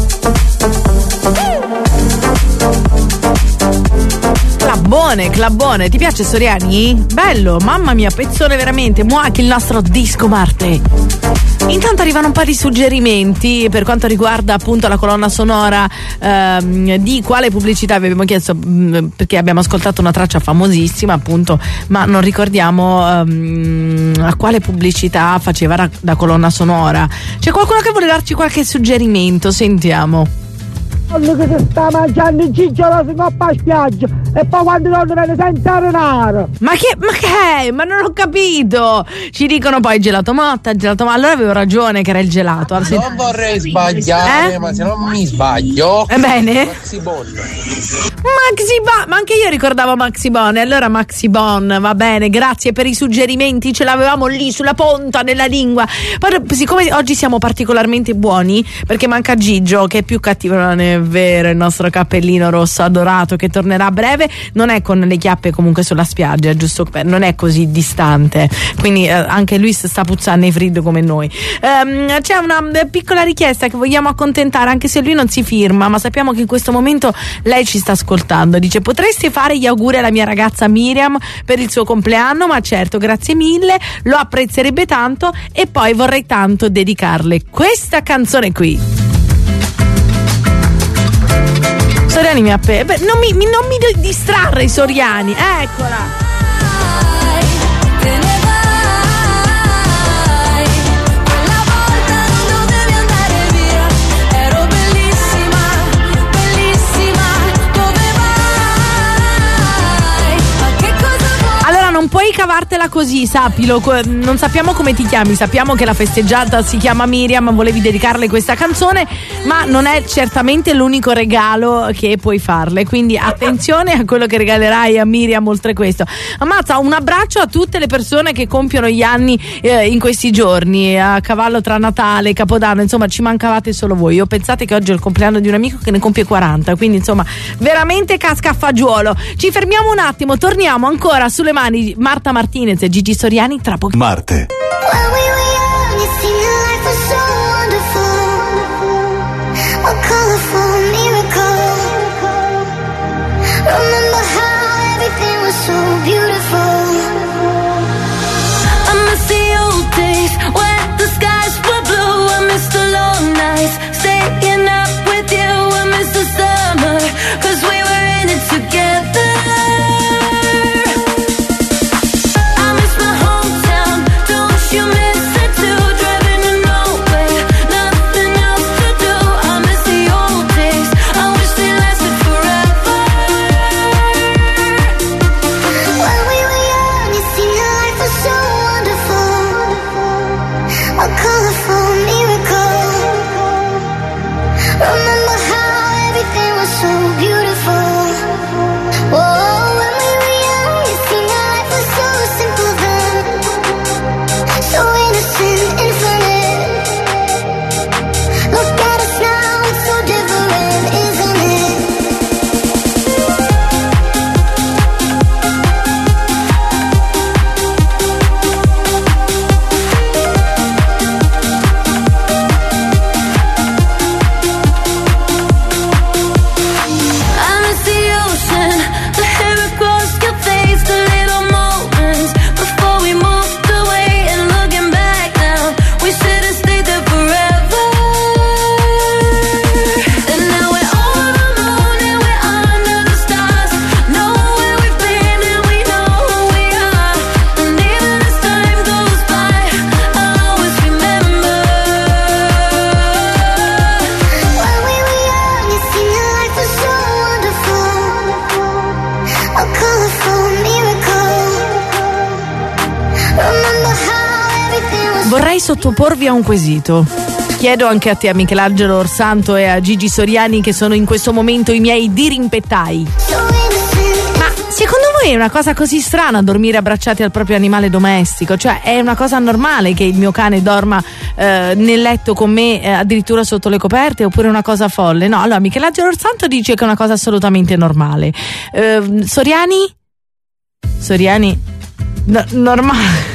Clabbone, clabbone, ti piace Soriani? Bello, mamma mia, pezzone veramente. Muacchi, il nostro disco Marte. Intanto arrivano un po' di suggerimenti per quanto riguarda appunto la colonna sonora ehm, di quale pubblicità vi abbiamo chiesto, mh, perché abbiamo ascoltato una traccia famosissima appunto, ma non ricordiamo ehm, a quale pubblicità faceva la, la colonna sonora. C'è qualcuno che vuole darci qualche suggerimento? Sentiamo. Quello che si sta mangiando il cicciolo si coppa a spiaggia e poi quando torna viene senza renare. Ma che, ma che? Ma non ho capito. Ci dicono poi gelato motta, gelato motta. Allora avevo ragione che era il gelato. Allora, non vorrei sbagliare, eh? Ma se non mi sbaglio. Ebbene? Maxi Bon. Maxi Bon, ma anche io ricordavo Maxi Bon. E allora Maxi Bon, va bene, grazie per i suggerimenti. Ce l'avevamo lì sulla punta della lingua. Poi, siccome oggi siamo particolarmente buoni, perché manca Gigio, che è più cattivo, non è vero, il nostro cappellino rosso adorato che tornerà a breve, non è con le chiappe comunque sulla spiaggia, giusto? Non è così distante, quindi eh, anche lui sta puzzando i friddo come noi. Um, c'è una piccola richiesta che vogliamo accontentare, anche se lui non si firma, ma sappiamo che in questo momento lei ci sta ascoltando. Dice: potresti fare gli auguri alla mia ragazza Miriam per il suo compleanno? Ma certo, grazie mille, lo apprezzerebbe tanto, e poi vorrei tanto dedicarle questa canzone qui. Soriani mi ha pe- Beh, non mi, mi, non mi distrarre, Soriani, eccola. Non puoi cavartela così, sappilo, non sappiamo come ti chiami, sappiamo che la festeggiata si chiama Miriam, volevi dedicarle questa canzone, ma non è certamente l'unico regalo che puoi farle, quindi attenzione a quello che regalerai a Miriam oltre questo. Ammazza, un abbraccio a tutte le persone che compiono gli anni eh, in questi giorni, a cavallo tra Natale e Capodanno, insomma ci mancavate solo voi. Io pensate che oggi è il compleanno di un amico che ne compie quaranta, quindi insomma veramente casca a fagiolo. Ci fermiamo un attimo, torniamo ancora sulle mani Marta Martinez e Gigi Soriani tra poco. Marte. Vorrei sottoporvi a un quesito. Chiedo anche a te, a Michelangelo Orsanto e a Gigi Soriani, che sono in questo momento i miei dirimpettai. Ma secondo voi è una cosa così strana dormire abbracciati al proprio animale domestico? Cioè, è una cosa normale che il mio cane dorma eh, nel letto con me, eh, addirittura sotto le coperte, oppure è una cosa folle? No, allora Michelangelo Orsanto dice che è una cosa assolutamente normale. Eh, Soriani? Soriani? No, normale.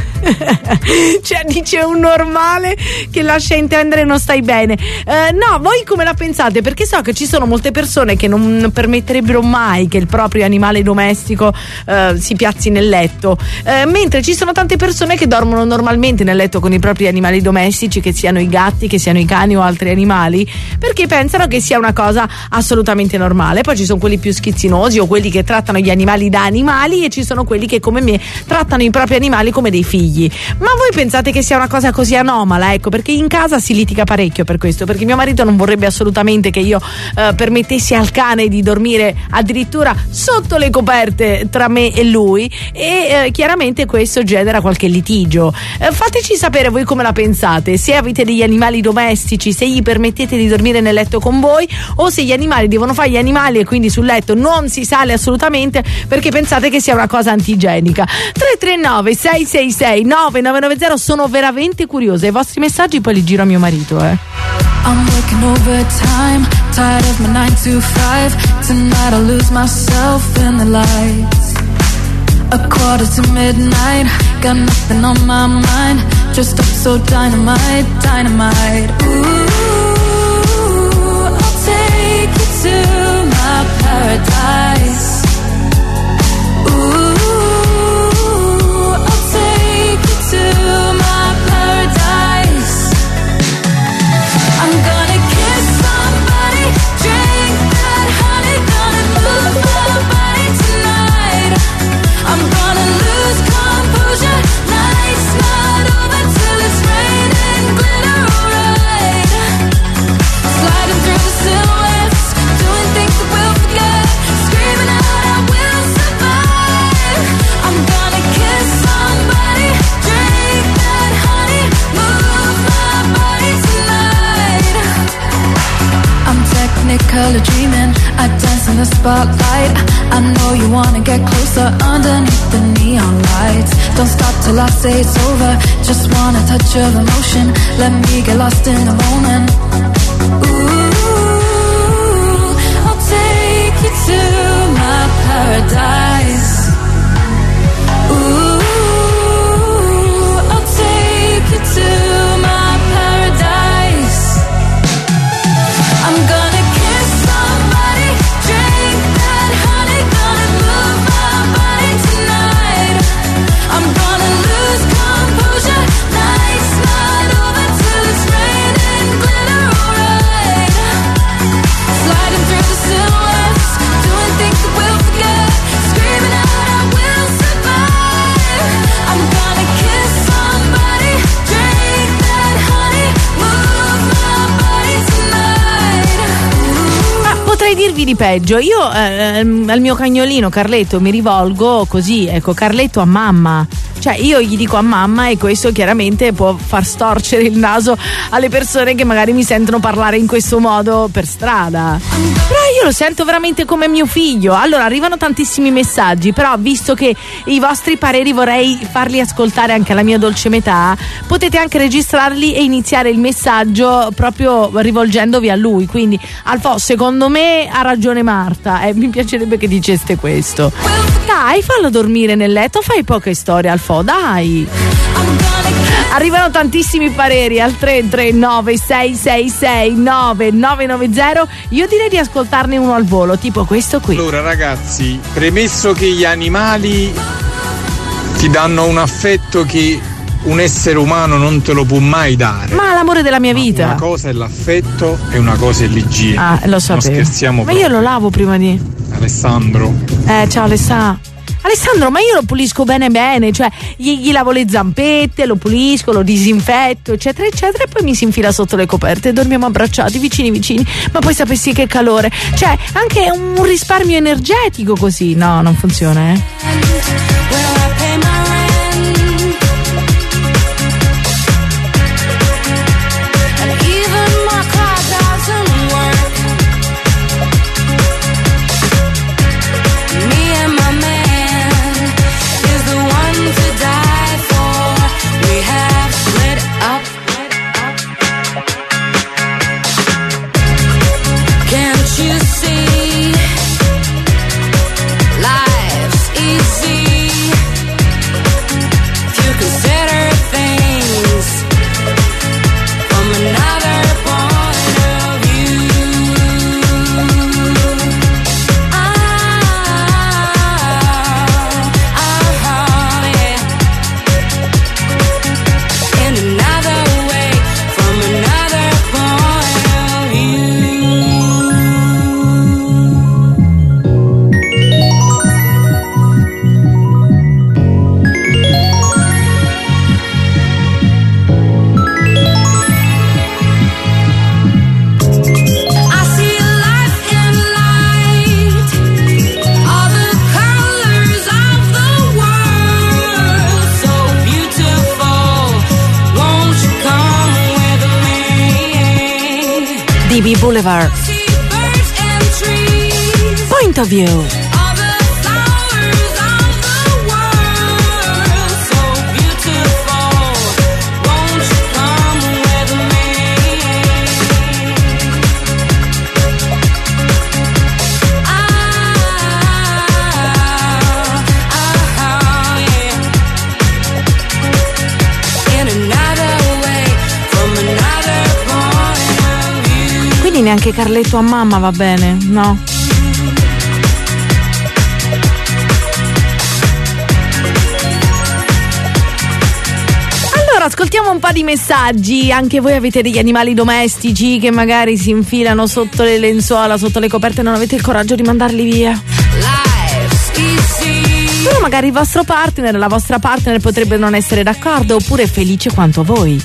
Cioè, dice un normale che lascia intendere non stai bene. Eh, no, voi come la pensate? Perché so che ci sono molte persone che non permetterebbero mai che il proprio animale domestico eh, si piazzi nel letto, eh, mentre ci sono tante persone che dormono normalmente nel letto con i propri animali domestici, che siano i gatti, che siano i cani o altri animali, perché pensano che sia una cosa assolutamente normale. Poi ci sono quelli più schizzinosi o quelli che trattano gli animali da animali, e ci sono quelli che come me trattano i propri animali come dei figli. Ma voi pensate che sia una cosa così anomala? Ecco, perché in casa si litiga parecchio per questo, perché mio marito non vorrebbe assolutamente che io eh, permettessi al cane di dormire addirittura sotto le coperte tra me e lui, e eh, chiaramente questo genera qualche litigio. Eh, fateci sapere voi come la pensate, se avete degli animali domestici, se gli permettete di dormire nel letto con voi, o se gli animali devono fare gli animali e quindi sul letto non si sale assolutamente perché pensate che sia una cosa antigienica. Tre tre nove sei sei sei nove nove nove zero. Sono veramente curiosa, i vostri messaggi poi li giro a mio marito, eh I'm working overtime, tired of my nine to five. Tonight I'll lose myself in the lights. A quarter to midnight, got nothing on my mind. Just up so dynamite, dynamite. Ooh, I'll take you to my paradise. Ooh, I'll take you to my paradise. I'm gonna kiss somebody, drink that honey, gonna move my body tonight. I'm gonna lose composure, night's not over till it's raining glitter, alright. Sliding through the silhouettes, doing things that we'll forget, screaming out I will survive. I'm gonna kiss somebody, drink that honey, move my body tonight. I'm technicolor dreaming, I dance in the spotlight. I know you wanna get closer underneath the neon lights. Don't stop till I say it's over, just want a touch of emotion. Let me get lost in the moment. Ooh, I'll take you to my paradise. Ooh, I'll take you to my paradise. I'm gonna kiss somebody, drink that honey, gonna move my body tonight. I'm gonna lose composure, night's not over till it's raining glitter, alright. Sliding through the silhouettes, doing things that we'll forget, screaming out I will survive. I'm gonna kiss somebody, drink that honey, move my body tonight. Ma potrei dirvi di peggio. Io eh, al mio cagnolino Carletto mi rivolgo così, ecco, Carletto a mamma. Cioè io gli dico a mamma e questo chiaramente può far storcere il naso alle persone che magari mi sentono parlare in questo modo per strada. Però io lo sento veramente come mio figlio. Allora arrivano tantissimi messaggi, però visto che i vostri pareri vorrei farli ascoltare anche alla mia dolce metà, potete anche registrarli e iniziare il messaggio proprio rivolgendovi a lui. Quindi Alfò, secondo me ha ragione Marta, eh, mi piacerebbe che diceste questo. Dai, fallo dormire nel letto, fai poche storie Alfò, dai. Arrivano tantissimi pareri al tre tre nove sei sei sei nove nove nove zero. Io direi di ascoltarne uno al volo, tipo questo qui. Allora ragazzi, premesso che gli animali ti danno un affetto che un essere umano non te lo può mai dare. Ma l'amore della mia vita. Una cosa è l'affetto e una cosa è l'igiene. Ah, lo sapevo. Non scherziamo Ma proprio. io lo lavo prima di... Alessandro. Eh, ciao Alessà. Alessandro, ma io lo pulisco bene bene, cioè gli, gli lavo le zampette, lo pulisco, lo disinfetto, eccetera, eccetera, e poi mi si infila sotto le coperte e dormiamo abbracciati, vicini vicini. Ma poi sapessi che calore. Cioè, anche un risparmio energetico così. No, non funziona, eh. Boulevard. Point of View. neanche Carletto a mamma va bene, no? Allora, ascoltiamo un po' di messaggi. Anche voi avete degli animali domestici che magari si infilano sotto le lenzuola, sotto le coperte e non avete il coraggio di mandarli via? Però magari il vostro partner, la vostra partner potrebbe non essere d'accordo, oppure felice quanto voi.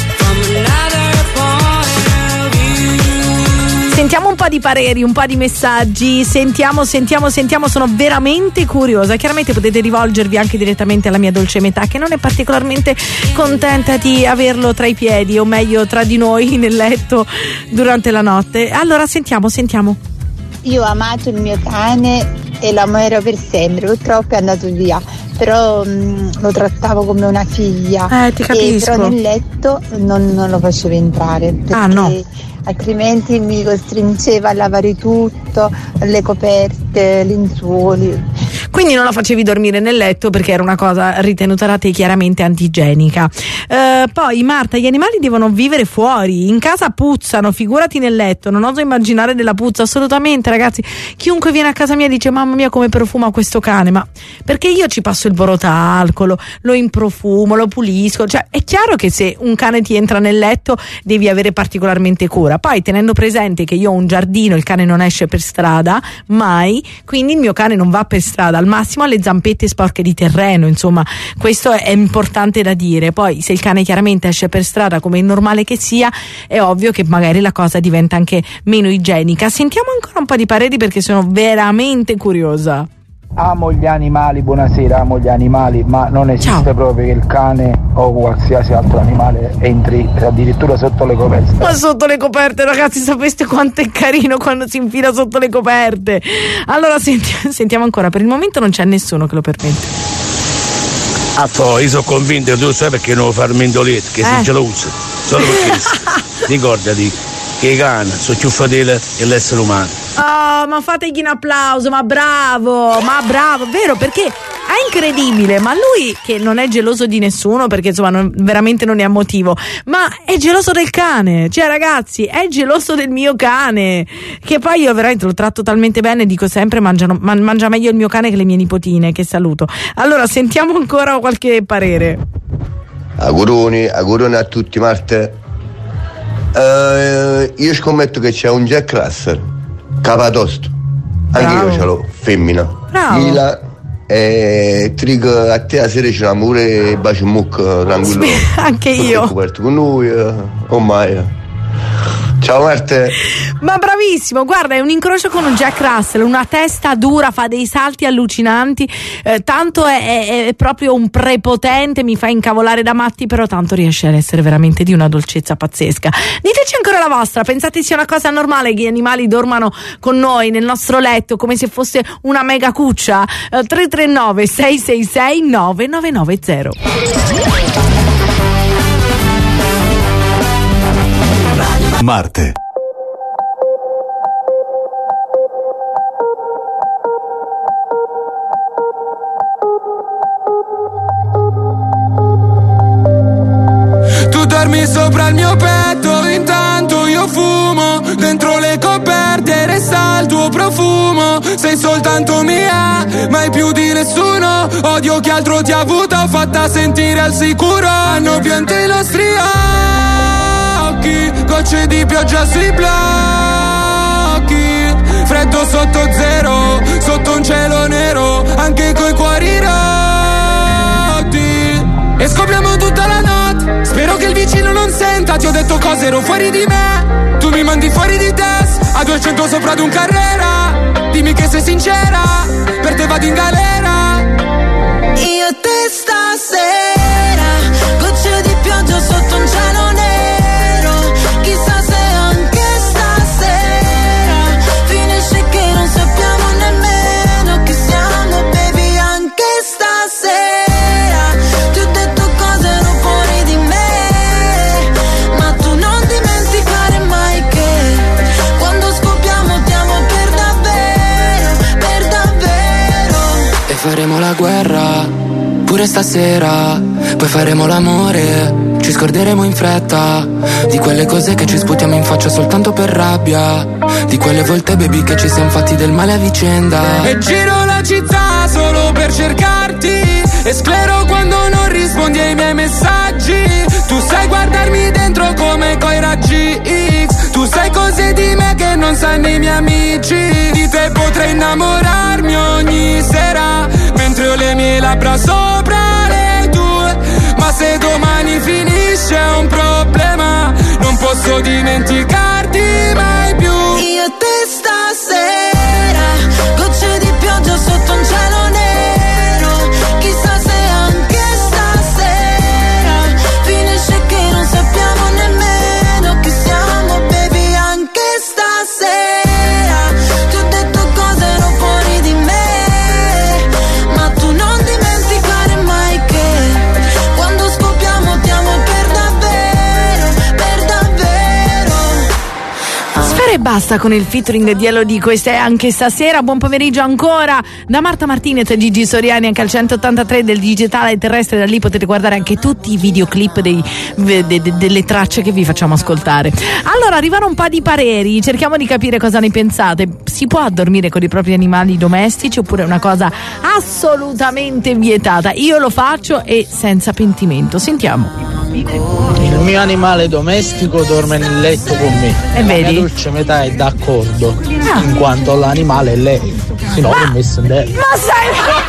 Sentiamo un po' di pareri, un po' di messaggi, sentiamo, sentiamo, sentiamo, sono veramente curiosa. Chiaramente potete rivolgervi anche direttamente alla mia dolce metà, che non è particolarmente contenta di averlo tra i piedi, o meglio tra di noi nel letto durante la notte. Allora sentiamo, sentiamo. Io ho amato il mio cane e lo amerò per sempre, purtroppo è andato via, però mh, lo trattavo come una figlia. Eh, ti capisco. E però nel letto non, non lo facevo entrare, perché ah, no. altrimenti mi costringeva a lavare tutto, le coperte, lenzuoli. Quindi non la facevi dormire nel letto perché era una cosa ritenuta da te chiaramente antigenica. Eh, poi Marta, gli animali devono vivere fuori, in casa puzzano, figurati nel letto, non oso immaginare della puzza, assolutamente ragazzi. Chiunque viene a casa mia dice mamma mia come profuma questo cane, ma perché io ci passo il borotalcolo, lo improfumo, lo pulisco, cioè è chiaro che se un cane ti entra nel letto devi avere particolarmente cura. Poi tenendo presente che io ho un giardino, il cane non esce per strada mai, quindi il mio cane non va per strada, al massimo alle zampette sporche di terreno, insomma questo è importante da dire. Poi se il cane chiaramente esce per strada come è normale che sia, è ovvio che magari la cosa diventa anche meno igienica. Sentiamo ancora un po' di pareri perché sono veramente curiosa. Amo gli animali, buonasera, amo gli animali, ma non esiste Ciao. proprio che il cane o qualsiasi altro animale entri addirittura sotto le coperte. Ma sotto le coperte, ragazzi, sapeste quanto è carino quando si infila sotto le coperte. Allora senti, sentiamo ancora, per il momento non c'è nessuno che lo permette. Ah, poi io sono convinto, tu sai perché non far mendoletto, che eh. si ce lo usa. Solo perché ricordati che i cani sono più fedeli dell'essere umano. Oh, ma fategli un applauso, ma bravo, ma bravo, vero, perché è incredibile, ma lui che non è geloso di nessuno, perché insomma non, veramente non ne ha motivo, ma è geloso del cane, cioè ragazzi, è geloso del mio cane, che poi io veramente lo tratto talmente bene, dico sempre mangiano, man, mangia meglio il mio cane che le mie nipotine, che saluto. Allora sentiamo ancora qualche parere. Auguroni, auguroni a tutti, Marte. Uh, io scommetto che c'è un Jack Russell capatosto, anche io ce l'ho, femmina. Bravo. Lila e Trig, a te a sera ce l'ha pure bacio mucca tranquillo. Sì, anche io. Coperto con lui, ormai. Ciao Marte. Ma bravissimo, guarda, è un incrocio con un Jack Russell, una testa dura, fa dei salti allucinanti, eh, tanto è, è, è proprio un prepotente, mi fa incavolare da matti, però tanto riesce ad essere veramente di una dolcezza pazzesca. Diteci ancora la vostra, pensate sia una cosa normale che gli animali dormano con noi nel nostro letto come se fosse una mega cuccia? eh, tre tre nove sei sei sei nove nove nove zero. Marte. Tu dormi sopra il mio petto, intanto io fumo, dentro le coperte resta il tuo profumo. Sei soltanto mia, mai più di nessuno. Odio chi altro ti ha avuto, fatta sentire al sicuro. Hanno pianto i nostri occhi, gocce di pioggia sui blocchi, freddo sotto zero, sotto un cielo nero, anche coi cuori rotti. E scopriamo tutta la notte, spero che il vicino non senta. Ti ho detto cose, ero fuori di me, tu mi mandi fuori di test, a duecento sopra ad un Carrera. Dimmi che sei sincera, per te vado in galera. Io e te stasera, gocce di pioggia sotto un cielo nero. Chissà se anche stasera finisce che non sappiamo nemmeno chi siamo, baby, anche stasera. Ti ho detto cose ero fuori di me, ma tu non dimenticare mai che quando scoppiamo ti amo per davvero, per davvero. E faremo la guerra pure stasera, poi faremo l'amore ci scorderemo in fretta di quelle cose che ci sputiamo in faccia soltanto per rabbia, di quelle volte baby che ci siamo fatti del male a vicenda. E giro la città solo per cercarti, e sclero quando non rispondi ai miei messaggi. Tu sai guardarmi dentro come coi raggi X, tu sai cose di me che non sanno i miei amici. Di te potrei innamorarmi ogni sera, mentre ho le mie labbra sopra le tue. Ma se domani finisce è un problema, non posso dimenticarti mai più. Io e te stasera, gocce di pioggia sotto un cielo nero. Chissà se anche stasera finisce che non sappiamo nemmeno chi siamo, baby. Anche stasera ti ho detto cose ero fuori di me, ma tu non dimenticare mai che quando scoppiamo ti amo per davvero, per davvero. Sfera e basta con il featuring di Elodie, questa è Anche stasera. Buon pomeriggio ancora da Marta Martinez e Gigi Soriani, anche al centottantatre del digitale terrestre. Da lì potete guardare anche tutti i videoclip dei, de, de, delle tracce che vi facciamo ascoltare. Allora, arrivano un po' di pareri, cerchiamo di capire cosa ne pensate. Si può dormire con i propri animali domestici oppure è una cosa assolutamente vietata? Io lo faccio e senza pentimento. Sentiamo. Il mio animale domestico dorme nel letto con me. E la vedi? mia dolce metà è d'accordo, Ah. in quanto l'animale è lei. Se no, l'ho messo in terra. Ma sai...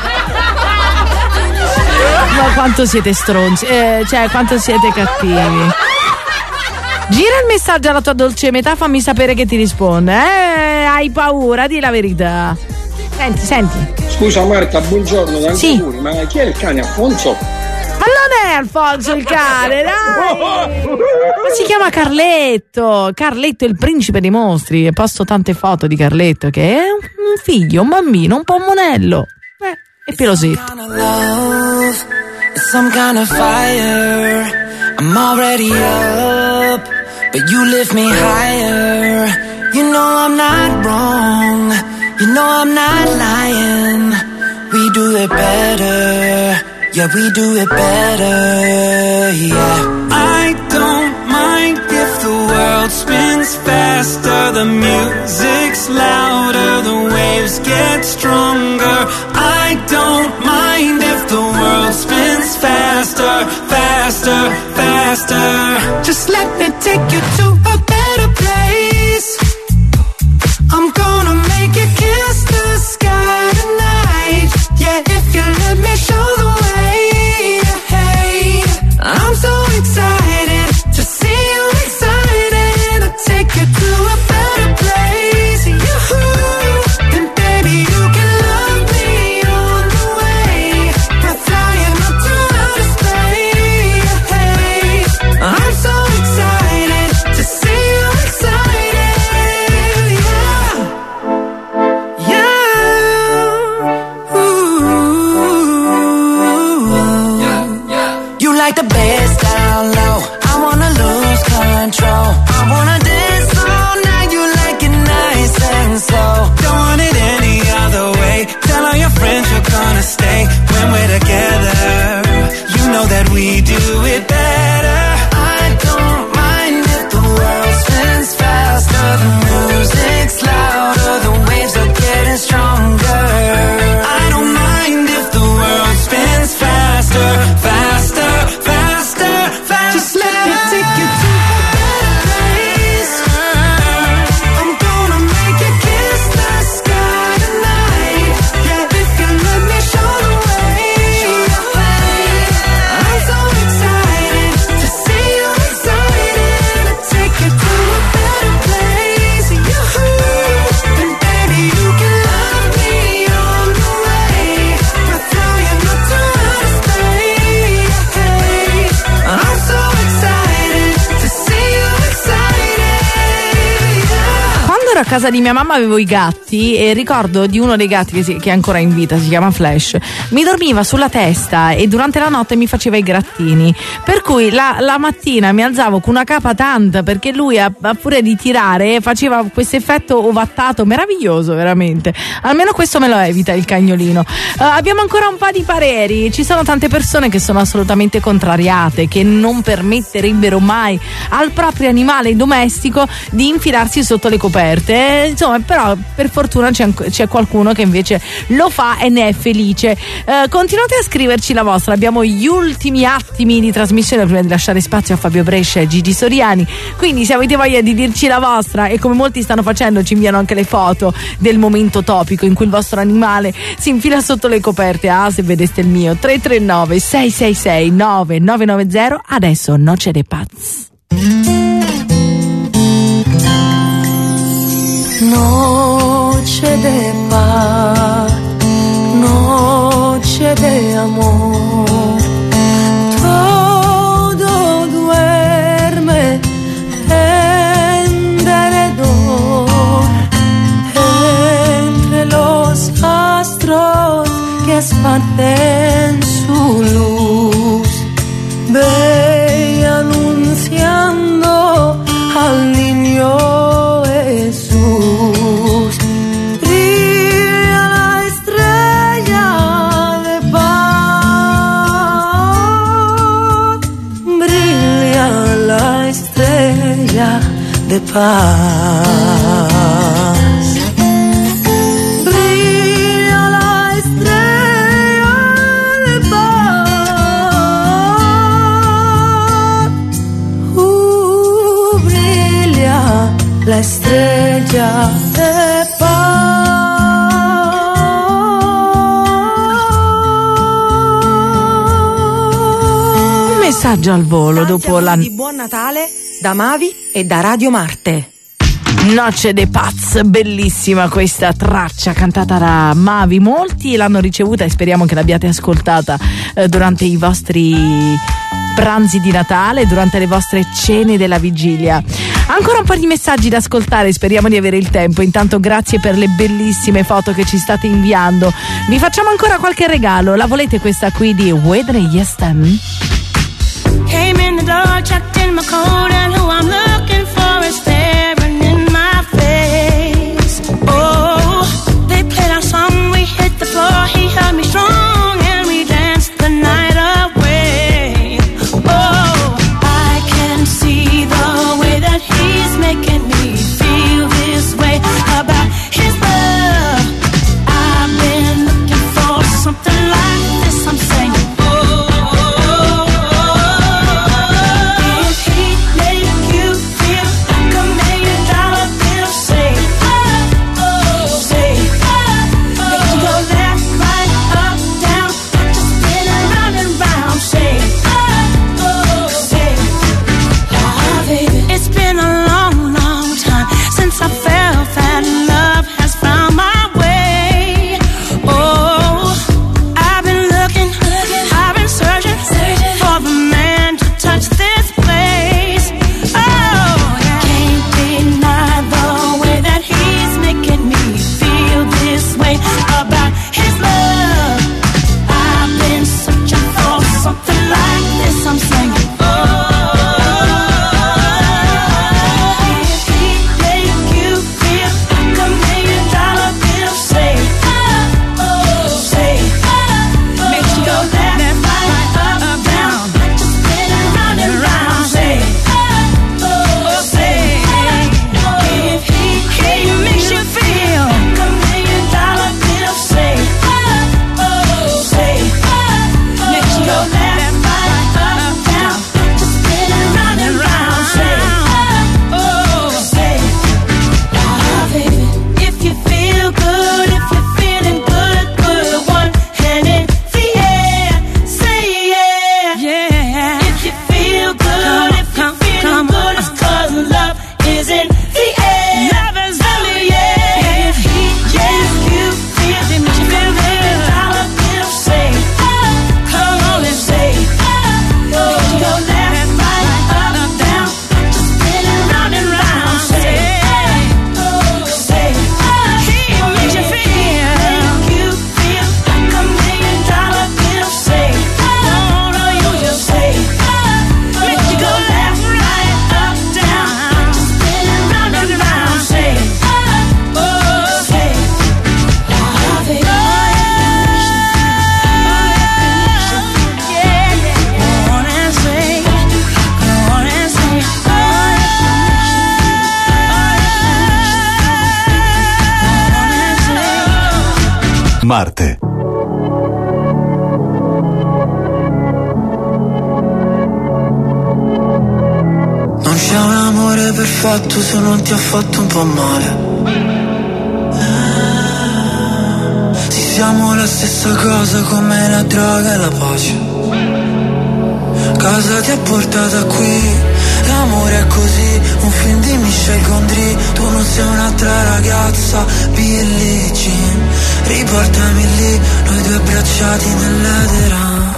Ma quanto siete stronzi, eh, cioè quanto siete cattivi. Gira il messaggio alla tua dolce metà, fammi sapere che ti risponde. Eh, hai paura, di la verità. Senti, senti. Scusa Marta, buongiorno, tanti Sì. auguri, ma chi è il cane Alfonso? Ma non è Alfonso il cane, dai! Ma si chiama Carletto. Carletto è il principe dei mostri. E posto tante foto di Carletto, che è un figlio, un bambino, un po' monello. Eh, è pelosetto. Love, it's some kind of fire. I'm already up, but you lift me higher. You know I'm not wrong, you know I'm not lying. We do it better, yeah, we do it better, yeah. I don't mind if the world spins faster, the music's louder, the waves get stronger. I don't mind if the world spins faster, faster, faster. Just let me take you to a better place. I'm gonna make you kiss the sky tonight. Yeah, if you let me show the way. Hey, I'm so excited to see you excited. I'll take you to a better place. You, and baby, you can love me on the way. We're flying up to outer space. Hey, I'm so excited to see you excited. Yeah, yeah. Ooh. You like the bass down low, I wanna lose control. I wanna dance all night, you like it nice and slow. Don't want it any other way. Tell all your friends you're gonna stay when we're together. You know that we do it better. I don't mind if the world spins faster, the music's louder, the waves are getting stronger. I don't mind if the world spins faster, faster, faster, faster. Just let me take you to a better place. I'm gonna make you kiss the sky tonight. Yeah, if you let me show the way. I'm so excited a casa di mia mamma avevo i gatti e ricordo di uno dei gatti che, si, che è ancora in vita, si chiama Flash, mi dormiva sulla testa e durante la notte mi faceva i grattini, per cui la, la mattina mi alzavo con una capa tanta perché lui a, a furia di tirare faceva questo effetto ovattato meraviglioso, veramente. Almeno questo me lo evita il cagnolino. Uh, abbiamo ancora un po' di pareri. Ci sono tante persone che sono assolutamente contrariate, che non permetterebbero mai al proprio animale domestico di infilarsi sotto le coperte. Insomma, però per fortuna c'è, c'è qualcuno che invece lo fa e ne è felice. Uh, continuate a scriverci la vostra. Abbiamo gli ultimi attimi di trasmissione prima di lasciare spazio a Fabio Brescia e Gigi Soriani, quindi se avete voglia di dirci la vostra, e come molti stanno facendo ci inviano anche le foto del momento topico in cui il vostro animale si infila sotto le coperte. Ah, se vedeste il mio. Tre tre nove sei sei sei nove nove nove zero. Adesso Noce de Paz. Noche de paz, noche de amor, todo duerme en derredor, entre los astros que esparcen su luz, ve anunciando al niño Jesús. Brilla la estrella de paz, brilla la estrella de paz. Brilla la estrella de paz. Uh, brilla la estrella de Un messaggio al volo dopo la di Buon Natale da Mavi e da Radio Marte. Noce de Paz, bellissima questa traccia cantata da Mavi. Molti l'hanno ricevuta e speriamo che l'abbiate ascoltata eh, durante i vostri pranzi di Natale, durante le vostre cene della vigilia. Ancora un po' di messaggi da ascoltare, speriamo di avere il tempo. Intanto grazie per le bellissime foto che ci state inviando. Vi facciamo ancora qualche regalo. La volete questa qui di Whitney Houston? Came in the door, checked in my coat, and who I'm looking for is staring in my face. Oh, they played our song, we hit the floor, he held me strong, and we danced the night away. Oh, I can see the way that he's making me feel this way about his love. I've been looking for something like this, I'm saying. You Marte. Non c'è un amore perfetto se non ti ha fatto un po' male. Sì, siamo la stessa cosa come la droga e la pace. Cosa ti ha portata qui? L'amore è così, un film di Michel Gondry. Tu non sei un'altra ragazza, Billie Jean. Riportami lì, noi due abbracciati nell'edera.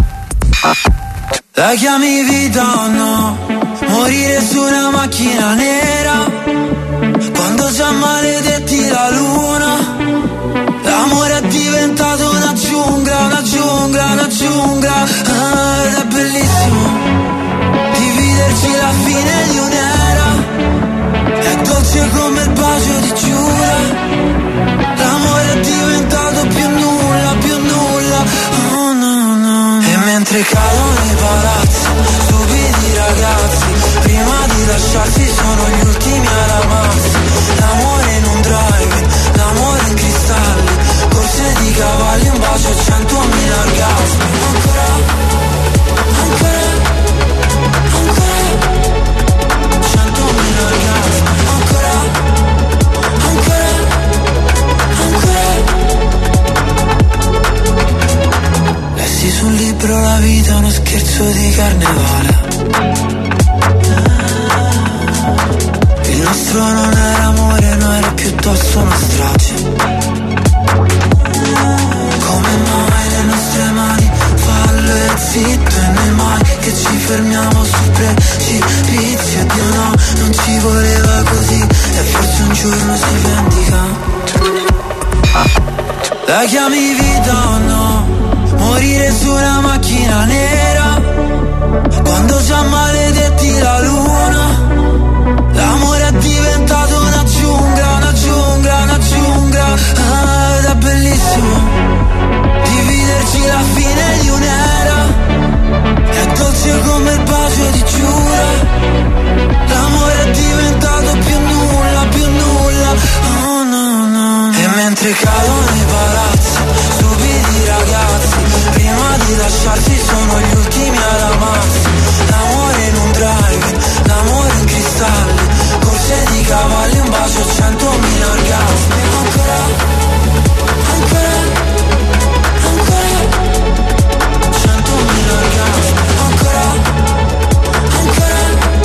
La chiami vita o no? Morire su una macchina nera, quando già maledetti la luna. L'amore è diventato una giungla, una giungla, una giungla. Ah, ed è bellissimo dividerci la fine di un'era. È dolce come il bacio di Giura. L'amore è diventato più nulla, più nulla. Oh no no. E mentre cadono i palazzi, stupidi ragazzi, prima di lasciarsi sono gli ultimi ad amarsi. L'amore in un drive, l'amore in cristalli, corse di cavalli, un bacio, centomila orgasmi. Ancora, ancora, ancora, centomila orgasmi. Ancora, ancora, ancora. Lessi sul libro La vita è uno scherzo di carnevale. Il nostro non era amore, no, era piuttosto una strage. Come mai le nostre mani fallo e zitto, e noi mai che ci fermiamo sul precipizio. Dio no, non ci voleva così, e forse un giorno si vendica. La chiami vita o no? Morire su una macchina nera, quando già maledetti la luna. L'amore è diventato una giungla, una giungla, una giungla. Ah, ed è bellissimo dividerci la fine di un'era. È dolce come il bacio di Giura. L'amore è diventato più nulla, più nulla. Oh no no. E mentre cadono i palazzi, stupidi ragazzi, prima di lasciarsi sono gli ultimi ad amarsi. L'amore in un drive, l'amore in cristalli, corse di cavalli, un bacio, centomila orgasmi. Ancora, ancora, ancora, centomila orgasmi. Ancora, ancora,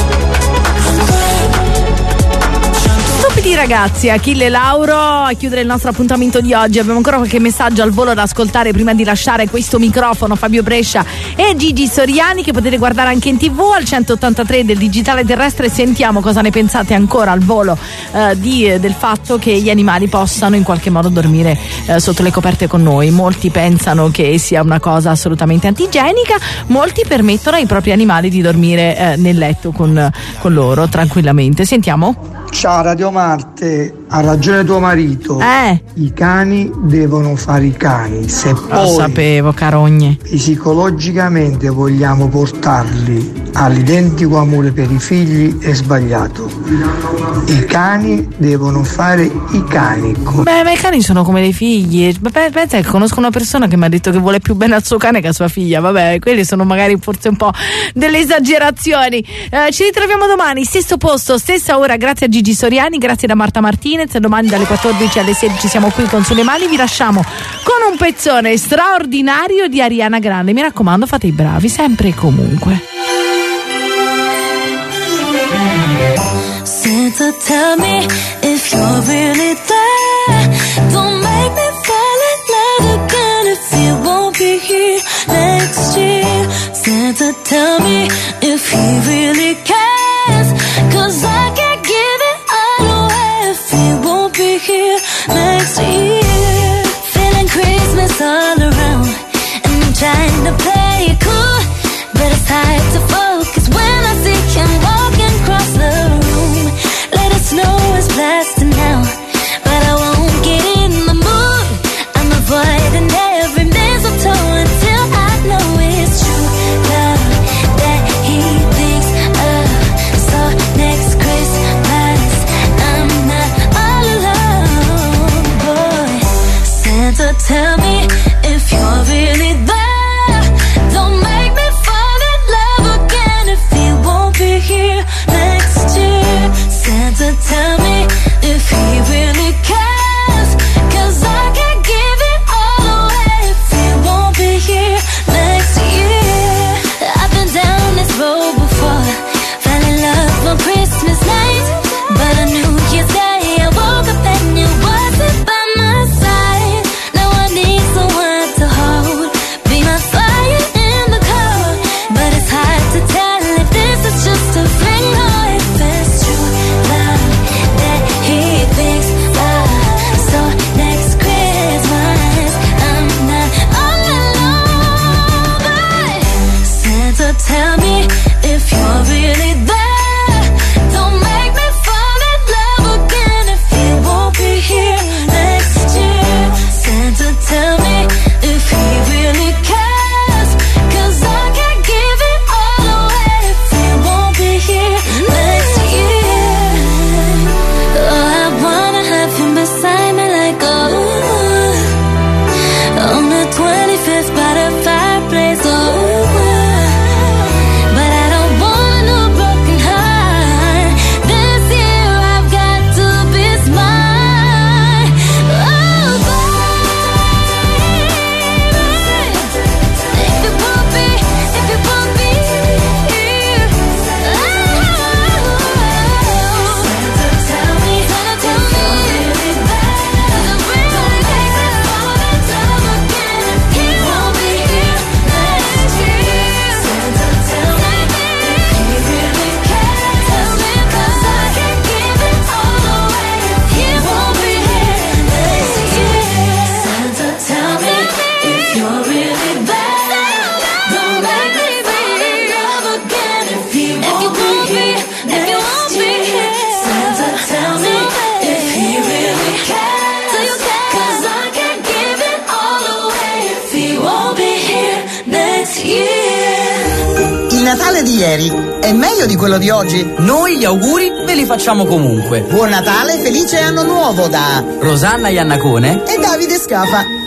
ancora. Stupidi ragazzi, Achille Lauro, a chiudere il nostro appuntamento di oggi. Abbiamo ancora qualche messaggio al volo da ascoltare prima di lasciare questo microfono. Fabio Brescia e Gigi Soriani, che potete guardare anche in tv al centottantatre del digitale terrestre. Sentiamo cosa ne pensate ancora al volo eh, di, del fatto che gli animali possano in qualche modo dormire eh, sotto le coperte con noi. Molti pensano che sia una cosa assolutamente antigienica, molti permettono ai propri animali di dormire eh, nel letto con, con loro tranquillamente. Sentiamo. Ciao Radio Marte, ha ragione tuo marito. Eh. I cani devono fare i cani. Se Lo poi sapevo, carogne. psicologicamente vogliamo portarli all'identico amore per i figli, è sbagliato. I cani devono fare i cani. Beh, ma i cani sono come dei figli. Beh, pensa che conosco una persona che mi ha detto che vuole più bene al suo cane che a sua figlia. Vabbè, quelli sono magari forse un po' delle esagerazioni. Eh, ci ritroviamo domani, stesso posto, stessa ora. Grazie a Gigi Soriani, grazie da Marta Martinez. Domani dalle quattordici alle sedici siamo qui con Sulle Mani. Vi lasciamo con un pezzone straordinario di Ariana Grande. Mi raccomando, fate i bravi sempre e comunque. Santa, tell me if you're really there. Don't make me fall in love again if you won't be here next year. Santa, tell me if he really cares, 'cause I can't give it all away if he won't be here next year. Feeling Christmas all around, and I'm trying to play it cool, but it's hard to focus when I see him walking across the room. Let it snow is blasting now, but I won't get in the mood. Santa, tell me if you're really there. Don't make me fall in love again if he won't be here next year. Santa, tell me if he really cares, 'cause I can't give it all away if he won't be here next year. Oh, I wanna have him beside me like oh, on the twenty-fifth by the fireplace, oh, but I don't want no broken heart. This year I've got to be smart. Oh, baby, if you won't be, if you won't be here, oh, Santa, tell me, Santa, tell me, really bad, really make me fall in love again if he won't be here next year. Santa, tell me if he really cares, tell me 'cause I can't give it all away if he won't be here next year. Santa, tell me if you're really bad. Don't make me fall in love again if he won't be here next year. Santa, tell me if he really cares, 'cause I can't give it all away if he won't be here next year. Il Natale di ieri è meglio di quello di oggi? Noi gli auguri ve li facciamo comunque. Buon Natale, felice anno nuovo da Rosanna Iannacone e Davide Scafa.